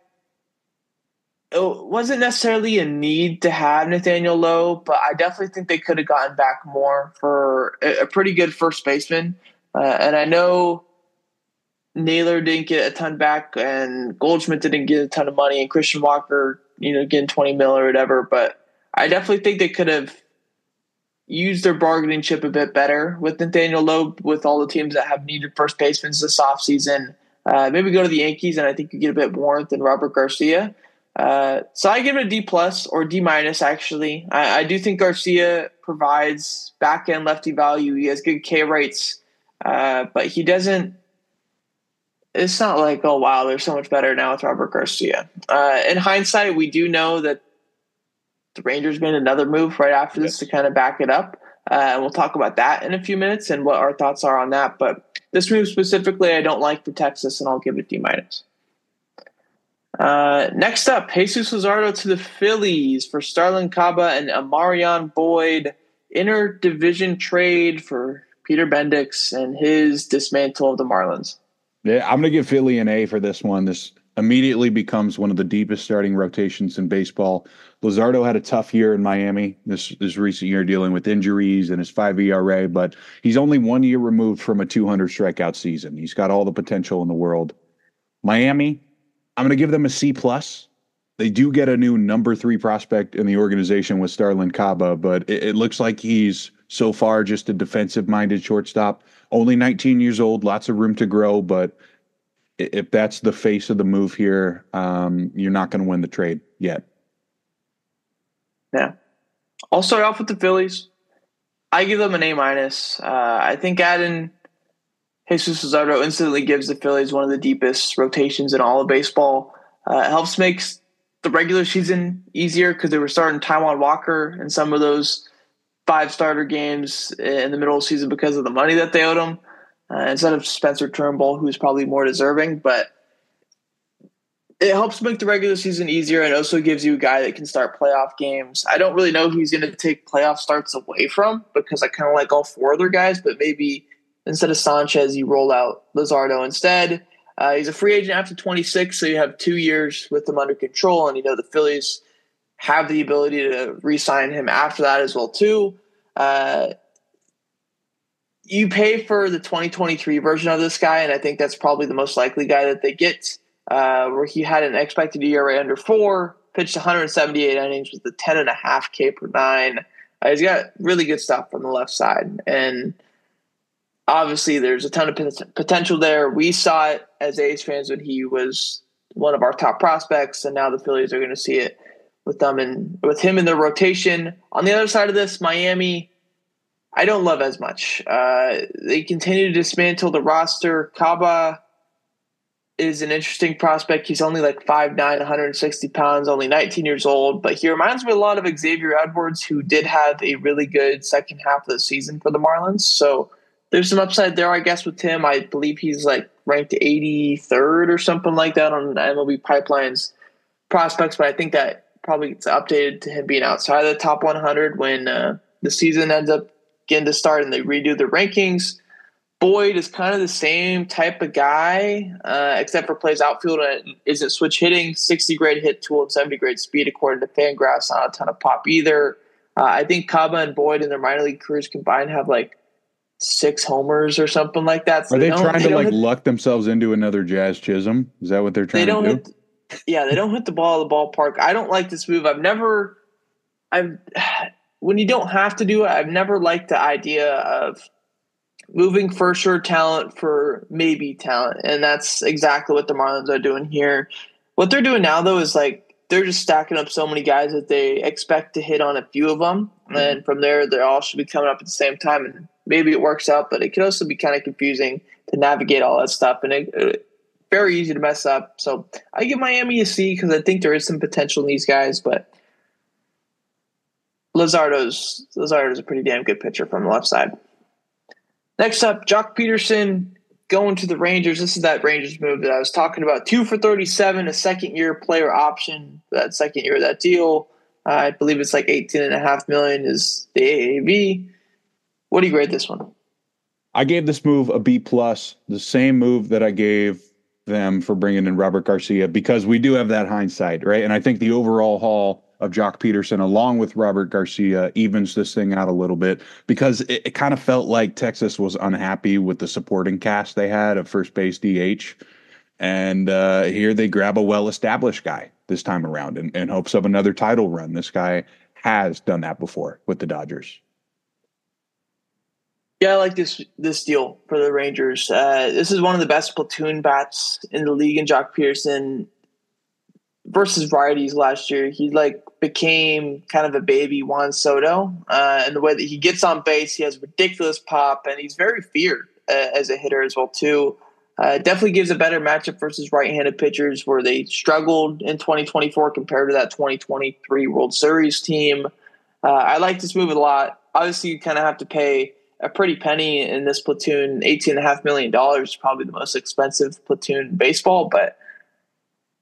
it wasn't necessarily a need to have Nathaniel Lowe, but I definitely think they could have gotten back more for a, a pretty good first baseman. Uh, and I know Naylor didn't get a ton back, and Goldschmidt didn't get a ton of money, and Christian Walker, you know, getting twenty mil or whatever. But I definitely think they could have use their bargaining chip a bit better with Nathaniel Lowe, with all the teams that have needed first basemen this offseason. Uh, maybe go to the Yankees, and I think you get a bit more than Robert Garcia. Uh, so I give it a D plus or D minus. Actually, I, I do think Garcia provides back end lefty value. He has good K rates, uh, but he doesn't. It's not like, oh wow, they're so much better now with Robert Garcia. Uh, in hindsight, we do know that the Rangers made another move right after this to kind of back it up. Uh, and we'll talk about that in a few minutes and what our thoughts are on that. But this move specifically, I don't like for Texas, and I'll give it D minus. Uh, next up, Jesus Luzardo to the Phillies for Starlin Caba and Amarion Boyd. Inter-division trade for Peter Bendix and his dismantle of the Marlins. Yeah, I'm going to give Philly an A for this one. This immediately becomes one of the deepest starting rotations in baseball. Luzardo had a tough year in Miami this, this recent year dealing with injuries and his five E R A, but he's only one year removed from a two hundred strikeout season. He's got all the potential in the world. Miami, I'm going to give them a C plus. They do get a new number three prospect in the organization with Starlin Caba, but it, it looks like he's so far just a defensive-minded shortstop. Only nineteen years old, lots of room to grow, but if that's the face of the move here, um, you're not going to win the trade yet. Yeah. I'll start off with the Phillies. I give them an A minus. Uh, I think adding Jesus Luzardo instantly gives the Phillies one of the deepest rotations in all of baseball. Uh, it helps make the regular season easier because they were starting Taijuan Walker in some of those five starter games in the middle of the season because of the money that they owed him, uh, instead of Spencer Turnbull, who's probably more deserving. But it helps make the regular season easier and also gives you a guy that can start playoff games. I don't really know who he's going to take playoff starts away from because I kind of like all four other guys, but maybe instead of Sanchez, you roll out Luzardo instead. Uh, he's a free agent after twenty-six, so you have two years with him under control, and you know the Phillies have the ability to re-sign him after that as well too. Uh, you pay for the twenty twenty-three version of this guy, and I think that's probably the most likely guy that they get, uh, where he had an expected E R A under four, pitched one hundred seventy-eight innings with a ten point five K per nine. Uh, he's got really good stuff from the left side, and obviously there's a ton of potential there. We saw it as A's fans when he was one of our top prospects, and now the Phillies are going to see it with them and with him in their rotation. On the other side of this, Miami, I don't love as much. Uh, they continue to dismantle the roster. Caba is an interesting prospect. He's only like five nine, one hundred sixty pounds, only nineteen years old, but he reminds me a lot of Xavier Edwards, who did have a really good second half of the season for the Marlins. So there's some upside there, I guess, with him. I believe he's like ranked eighty-third or something like that on M L B Pipeline's prospects, but I think that probably gets updated to him being outside of the top one hundred when uh, the season ends up getting to start and they redo the rankings. Boyd is kind of the same type of guy, uh, except for plays outfield and isn't switch hitting. sixty grade hit tool and seventy grade speed, according to Fangraphs. Not a ton of pop either. Uh, I think Caba and Boyd in their minor league careers combined have like six homers or something like that. So Are they, they trying they to like hit, luck themselves into another Jazz Chisholm? Is that what they're trying they don't to do? Hit, yeah, they don't hit the ball at the ballpark. I don't like this move. I've never, I've when you don't have to do it, I've never liked the idea of moving for sure talent for maybe talent, and that's exactly what the Marlins are doing here. What they're doing now, though, is like they're just stacking up so many guys that they expect to hit on a few of them, mm-hmm. and from there, they all should be coming up at the same time. And maybe it works out, but it could also be kind of confusing to navigate all that stuff, and it, it, very easy to mess up. So I give Miami a C because I think there is some potential in these guys, but Luzardo's Luzardo's a pretty damn good pitcher from the left side. Next up, Joc Pederson going to the Rangers. This is that Rangers move that I was talking about. Two for thirty-seven, a second-year player option. That second year of that deal, uh, I believe it's like eighteen and a half million is the A A V. What do you grade this one? I gave this move a B plus, the same move that I gave them for bringing in Robert Garcia, because we do have that hindsight, right? And I think the overall haul of Joc Pederson, along with Robert Garcia, evens this thing out a little bit, because it, it kind of felt like Texas was unhappy with the supporting cast they had of first base D H. And uh, here they grab a well-established guy this time around in, in hopes of another title run. This guy has done that before with the Dodgers. Yeah, I like this this deal for the Rangers. Uh, this is one of the best platoon bats in the league in Joc Pederson versus righties last year. He like became kind of a baby Juan Soto, uh, and the way that he gets on base, he has ridiculous pop, and he's very feared uh, as a hitter as well too. Uh, definitely gives a better matchup versus right-handed pitchers where they struggled in twenty twenty-four compared to that twenty twenty-three World Series team. Uh, I like this move a lot. Obviously, you kind of have to pay a pretty penny in this platoon. eighteen and a half million dollars is probably the most expensive platoon in baseball, but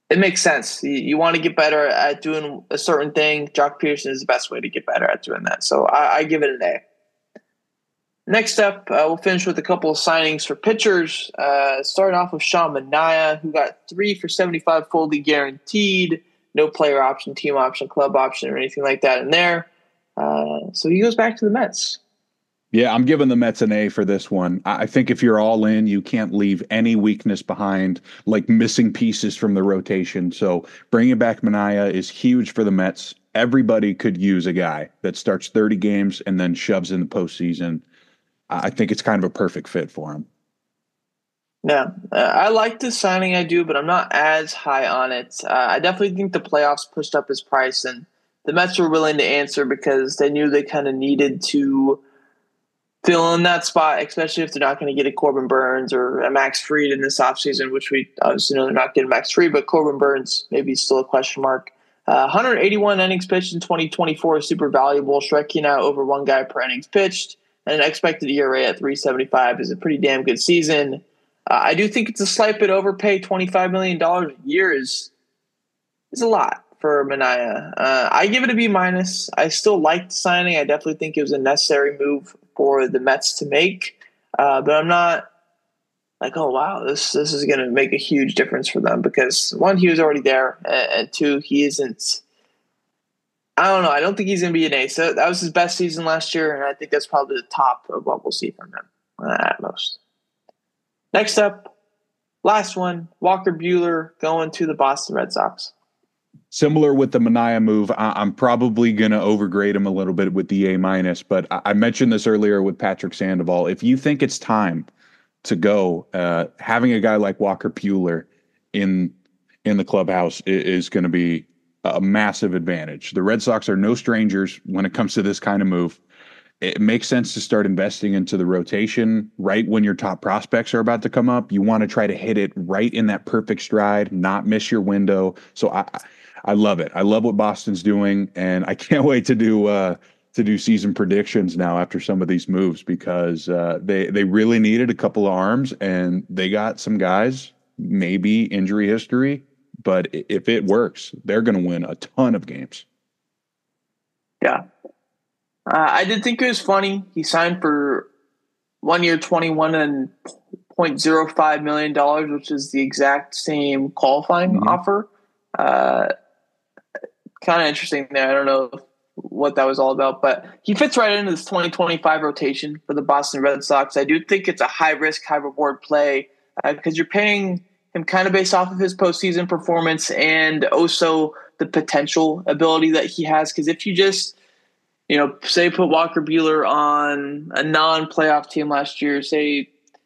It makes sense. You, you want to get better at doing a certain thing. Jock Peterson is the best way to get better at doing that. So I, I give it an A. Next up, uh, we'll finish with a couple of signings for pitchers. Uh, starting off with Sean Manaea, who got three for seventy-five fully guaranteed. No player option, team option, club option, or anything like that in there. Uh, so he goes back to the Mets. Yeah, I'm giving the Mets an A for this one. I think if you're all in, you can't leave any weakness behind, like missing pieces from the rotation. So bringing back Manaea is huge for the Mets. Everybody could use a guy that starts thirty games and then shoves in the postseason. I think it's kind of a perfect fit for him. Yeah, uh, I like this signing, I do, but I'm not as high on it. Uh, I definitely think the playoffs pushed up his price, and the Mets were willing to answer because they knew they kind of needed to fill in that spot, especially if they're not going to get a Corbin Burns or a Max Fried in this offseason, which we obviously know they're not getting Max Fried, but Corbin Burns maybe still a question mark. Uh, one hundred eighty-one innings pitched in twenty twenty-four is super valuable, striking out over one guy per innings pitched, and an expected E R A at three seventy-five is a pretty damn good season. Uh, I do think it's a slight bit overpay. twenty-five million dollars a year is is a lot for Manaea. Uh, I give it a B minus. I still like the signing. I definitely think it was a necessary move for the Mets to make, uh, but I'm not like, oh wow, this this is going to make a huge difference for them because one, he was already there, and, and two, he isn't. I don't know. I don't think he's going to be an ace. So that was his best season last year, and I think that's probably the top of what we'll see from him uh, at most. Next up, last one, Walker Buehler going to the Boston Red Sox. Similar with the Manaea move, I- I'm probably going to overgrade him a little bit with the A minus, but I-, I mentioned this earlier with Patrick Sandoval. If you think it's time to go, uh, having a guy like Walker Buehler in in the clubhouse is, is going to be a massive advantage. The Red Sox are no strangers when it comes to this kind of move. It makes sense to start investing into the rotation right when your top prospects are about to come up. You want to try to hit it right in that perfect stride, not miss your window. So I, I love it. I love what Boston's doing, and I can't wait to do uh, to do season predictions now after some of these moves because uh, they they really needed a couple of arms, and they got some guys, maybe injury history, but if it works, they're going to win a ton of games. Yeah. Uh, I did think it was funny. He signed for one year, twenty-one and point zero five million dollars, which is the exact same qualifying mm-hmm. offer. Uh, kind of interesting there. I don't know what that was all about, but he fits right into this twenty twenty-five rotation for the Boston Red Sox. I do think it's a high risk, high reward play uh, because you're paying him kind of based off of his postseason performance and also the potential ability that he has. Because if you just You know, say put Walker Buehler on a non-playoff team last year, say,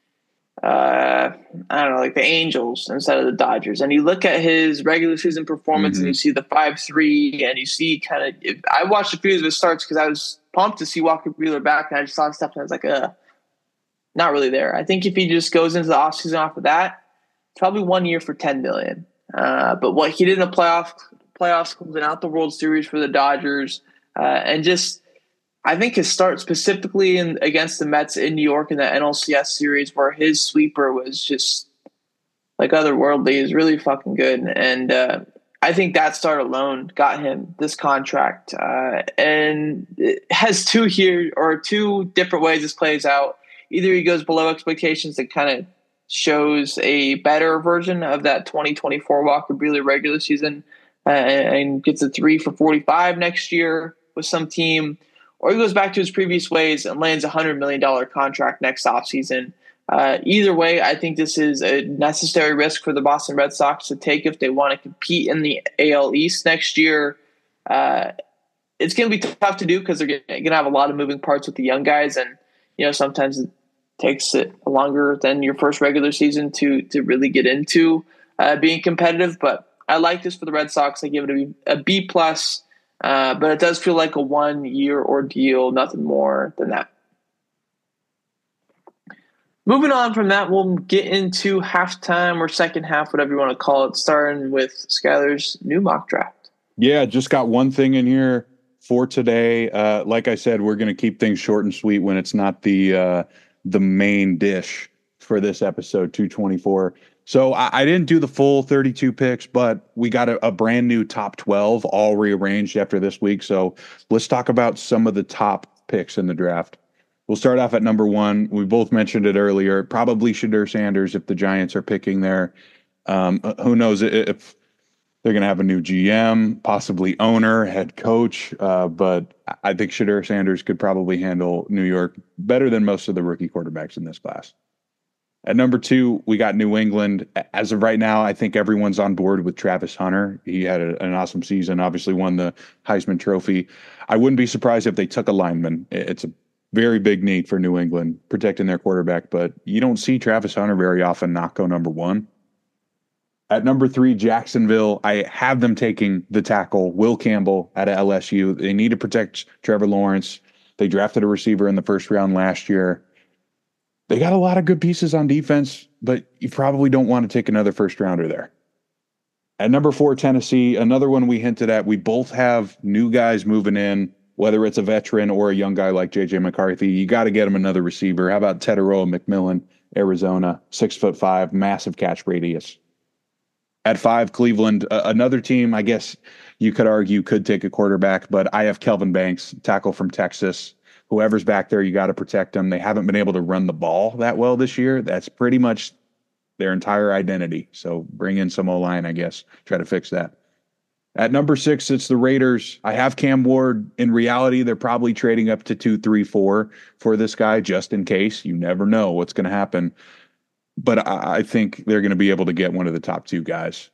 uh, I don't know, like the Angels instead of the Dodgers, and you look at his regular season performance mm-hmm. and you see the five three, and you see kind of – I watched a few of his starts because I was pumped to see Walker Buehler back, and I just saw stuff, and I was like, uh, not really there. I think if he just goes into the offseason off of that, it's probably one year for ten million dollars. Uh, but what he did in the playoff, playoffs, closing out the World Series for the Dodgers – Uh, and just, I think his start specifically in, against the Mets in New York in the N L C S series where his sweeper was just like otherworldly is really fucking good. And uh, I think that start alone got him this contract. Uh, and it has two here or two different ways this plays out. Either he goes below expectations and kind of shows a better version of that twenty twenty-four Walker Buehler regular season uh, and gets a three for forty-five next year with some team, or he goes back to his previous ways and lands a one hundred million dollars contract next offseason. Uh, either way, I think this is a necessary risk for the Boston Red Sox to take if they want to compete in the A L East next year. Uh, it's going to be tough to do because they're going to have a lot of moving parts with the young guys, and you know sometimes it takes it longer than your first regular season to to really get into uh, being competitive. But I like this for the Red Sox. I give it a, a B plus. Uh, but it does feel like a one-year ordeal, nothing more than that. Moving on from that, we'll get into halftime or second half, whatever you want to call it, starting with Skyler's new mock draft. Yeah, just got one thing in here for today. Uh, like I said, we're going to keep things short and sweet when it's not the uh, the main dish for this episode, two twenty-four. So I, I didn't do the full thirty-two picks, but we got a, a brand new top twelve, all rearranged after this week. So let's talk about some of the top picks in the draft. We'll start off at number one. We both mentioned it earlier. Probably Shedeur Sanders if the Giants are picking there. Um, who knows if they're going to have a new G M, possibly owner, head coach. Uh, but I think Shedeur Sanders could probably handle New York better than most of the rookie quarterbacks in this class. At number two, we got New England. As of right now, I think everyone's on board with Travis Hunter. He had a, an awesome season, obviously won the Heisman Trophy. I wouldn't be surprised if they took a lineman. It's a very big need for New England, protecting their quarterback, but you don't see Travis Hunter very often not go number one. At number three, Jacksonville, I have them taking the tackle, Will Campbell, out of L S U. They need to protect Trevor Lawrence. They drafted a receiver in the first round last year. They got a lot of good pieces on defense, but you probably don't want to take another first rounder there. At number four, Tennessee, another one we hinted at. We both have new guys moving in, whether it's a veteran or a young guy like J J McCarthy. You got to get him another receiver. How about Teteroa McMillan, Arizona, six foot five, massive catch radius. At five, Cleveland, uh, another team, I guess you could argue could take a quarterback, but I have Kelvin Banks, tackle from Texas. Whoever's back there, you got to protect them. They haven't been able to run the ball that well this year. That's pretty much their entire identity. So bring in some O-line, I guess, try to fix that. At number six, it's the Raiders. I have Cam Ward. In reality, they're probably trading up to two, three, four for this guy just in case. You never know what's going to happen. But I, I think they're going to be able to get one of the top two guys.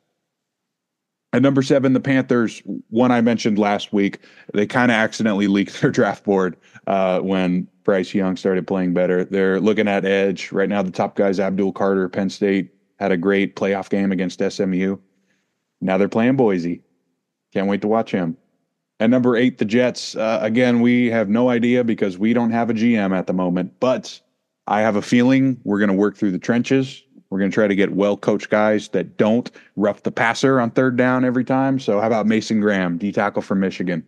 At number seven, the Panthers, one I mentioned last week, they kind of accidentally leaked their draft board uh, when Bryce Young started playing better. They're looking at edge. Right now, the top guys, Abdul Carter, Penn State, had a great playoff game against S M U. Now they're playing Boise. Can't wait to watch him. At number eight, the Jets. Uh, again, we have no idea because we don't have a G M at the moment, but I have a feeling we're going to work through the trenches. We're going to try to get well-coached guys that don't rough the passer on third down every time. So how about Mason Graham, D-tackle from Michigan?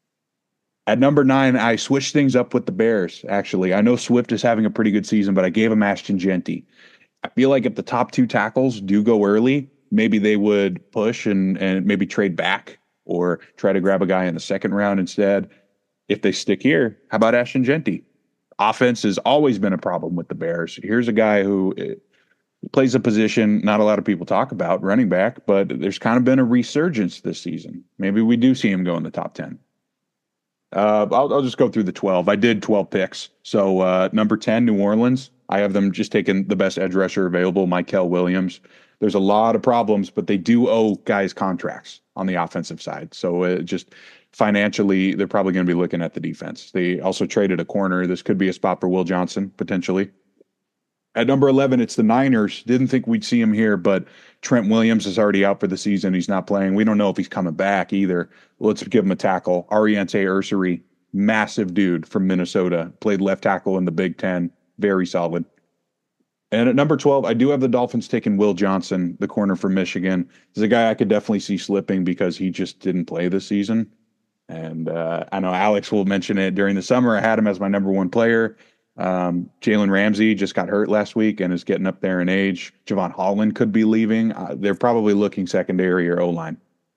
At number nine, I switched things up with the Bears, actually. I know Swift is having a pretty good season, but I gave him Ashton Jeanty. I feel like if the top two tackles do go early, maybe they would push and, and maybe trade back or try to grab a guy in the second round instead. If they stick here, how about Ashton Jeanty? Offense has always been a problem with the Bears. Here's a guy who plays a position not a lot of people talk about, running back, but there's kind of been a resurgence this season. Maybe we do see him go in the top ten. Uh, I'll, I'll just go through the twelve. I did twelve picks. So uh, number ten, New Orleans. I have them just taking the best edge rusher available, Mykel Williams. There's a lot of problems, but they do owe guys contracts on the offensive side. So it just financially, they're probably going to be looking at the defense. They also traded a corner. This could be a spot for Will Johnson, potentially. At number eleven, it's the Niners. Didn't think we'd see him here, but Trent Williams is already out for the season. He's not playing. We don't know if he's coming back either. Let's give him a tackle. Ariante Ursary, massive dude from Minnesota. Played left tackle in the Big Ten. Very solid. And at number twelve, I do have the Dolphins taking Will Johnson, the corner from Michigan. He's a guy I could definitely see slipping because he just didn't play this season. And uh, I know Alex will mention it during the summer. I had him as my number one player. Um, Jalen Ramsey just got hurt last week and is getting up there in age. Javon Holland could be leaving. Uh, they're probably looking secondary or O-line.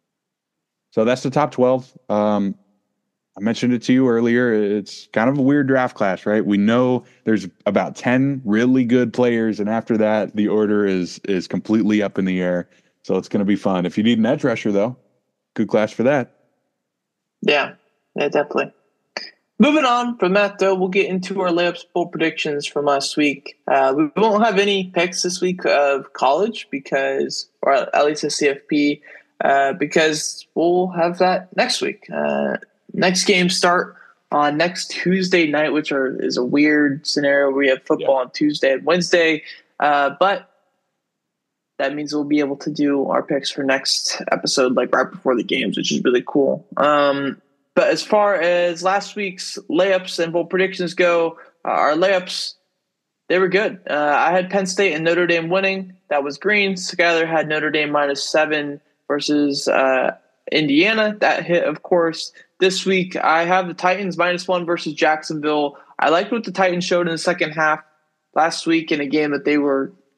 So that's the top twelve. Um, I mentioned it to you earlier. It's kind of a weird draft class, right? We know there's about ten really good players, and after that, the order is is completely up in the air. So it's going to be fun. If you need an edge rusher, though, good class for that. Yeah, yeah, definitely. Moving on from that, though, we'll get into our layups bowl predictions from last week. Uh, we won't have any picks this week of college because, or at least a C F P, uh, because we'll have that next week. Uh, next games start on next Tuesday night, which are, is a weird scenario where we have football yeah. on Tuesday and Wednesday. Uh, but that means we'll be able to do our picks for next episode, like right before the games, which is really cool. Um, But as far as last week's layups and bowl predictions go, uh, our layups, they were good. Uh, I had Penn State and Notre Dame winning. That was green. Skyler had Notre Dame minus seven versus uh, Indiana. That hit, of course. This week, I have the Titans minus one versus Jacksonville. I liked what the Titans showed in the second half last week in a game that they were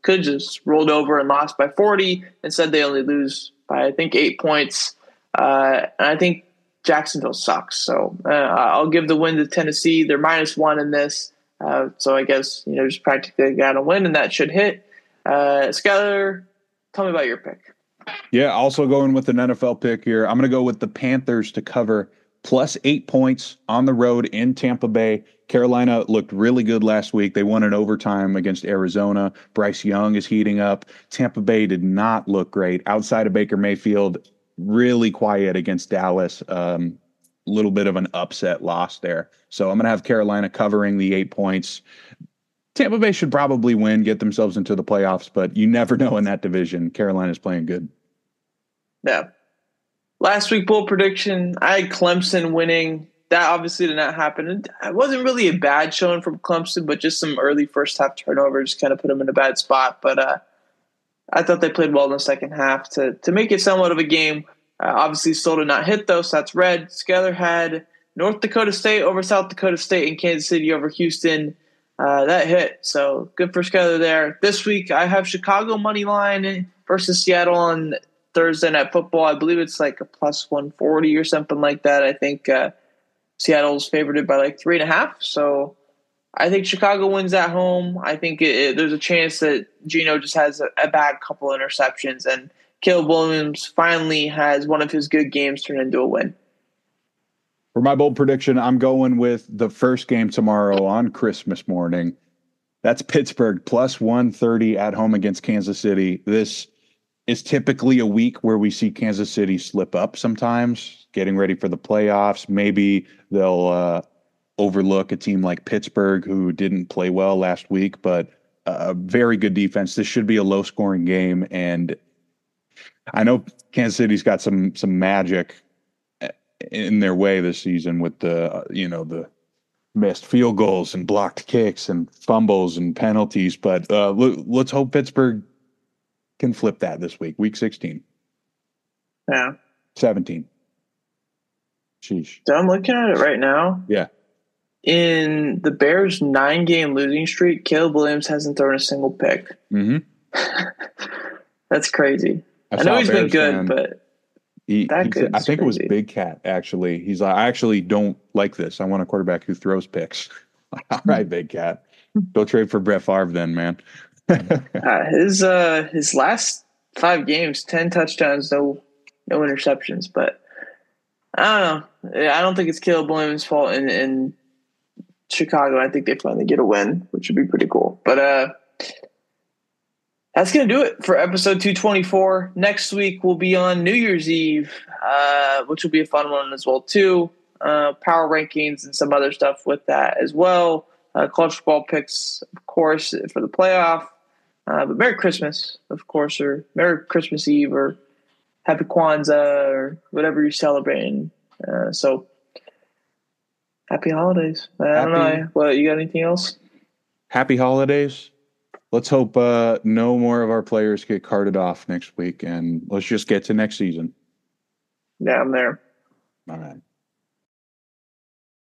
could have just rolled over and lost by forty. Instead, they only lose by, I think, eight points. Uh, and I think Jacksonville sucks. So uh, I'll give the win to Tennessee. They're minus one in this. Uh, so I guess, you know, just practically got to win, and that should hit. Uh, Skyler, tell me about your pick. Yeah, also going with an N F L pick here. I'm going to go with the Panthers to cover plus eight points on the road in Tampa Bay. Carolina looked really good last week. They won in overtime against Arizona. Bryce Young is heating up. Tampa Bay did not look great. Outside of Baker Mayfield, really quiet against Dallas. Um, little bit of an upset loss there. So I'm going to have Carolina covering the eight points. Tampa Bay should probably win, get themselves into the playoffs, but you never know in that division. Carolina's playing good. Yeah. Last week, bold prediction, I had Clemson winning. That obviously did not happen. It wasn't really a bad showing from Clemson, but just some early first half turnovers kind of put them in a bad spot. But uh, I thought they played well in the second half to to make it somewhat of a game. Uh, obviously, still did not hit, though, so that's red. Skyler had North Dakota State over South Dakota State and Kansas City over Houston. Uh, that hit, so good for Skyler there. This week, I have Chicago money line versus Seattle on Thursday Night Football. I believe it's like a plus one forty or something like that. I think uh, Seattle's favored by like three and a half. So I think Chicago wins at home. I think it, it, there's a chance that Geno just has a, a bad couple interceptions, and Caleb Williams finally has one of his good games turn into a win. For my bold prediction, I'm going with the first game tomorrow on Christmas morning. That's Pittsburgh plus one thirty at home against Kansas City. This is typically a week where we see Kansas City slip up sometimes, getting ready for the playoffs. Maybe they'll uh, overlook a team like Pittsburgh, who didn't play well last week, but a very good defense. This should be a low-scoring game, and I know Kansas City's got some some magic in their way this season with the, you know, the missed field goals and blocked kicks and fumbles and penalties. But uh, l- let's hope Pittsburgh can flip that this week. Week sixteen. Yeah. seventeen. Sheesh. So I'm looking at it right now. Yeah. In the Bears' nine-game losing streak, Caleb Williams hasn't thrown a single pick. Mm-hmm. That's crazy. I, I know he's Bears been good, fan. but He, that he good said, I think crazy. it was Big Cat, actually. He's like, I actually don't like this. I want a quarterback who throws picks. All right, Big Cat. Go trade for Brett Favre then, man. uh, his uh, his last five games, ten touchdowns, no no interceptions. But I don't know. I don't think it's Caleb Williams' fault in, in Chicago. I think they finally get a win, which would be pretty cool. But uh, that's going to do it for episode two twenty-four. Next week, we'll be on New Year's Eve, uh, which will be a fun one as well, too. Uh, power rankings and some other stuff with that as well. Uh, college football picks, of course, for the playoff. Uh, but Merry Christmas, of course, or Merry Christmas Eve, or Happy Kwanzaa, or whatever you're celebrating. Uh, so, happy holidays. I don't Happy- know. What, you got anything else? Happy holidays. Let's hope uh, no more of our players get carted off next week, and let's just get to next season. Yeah, I'm there. All right.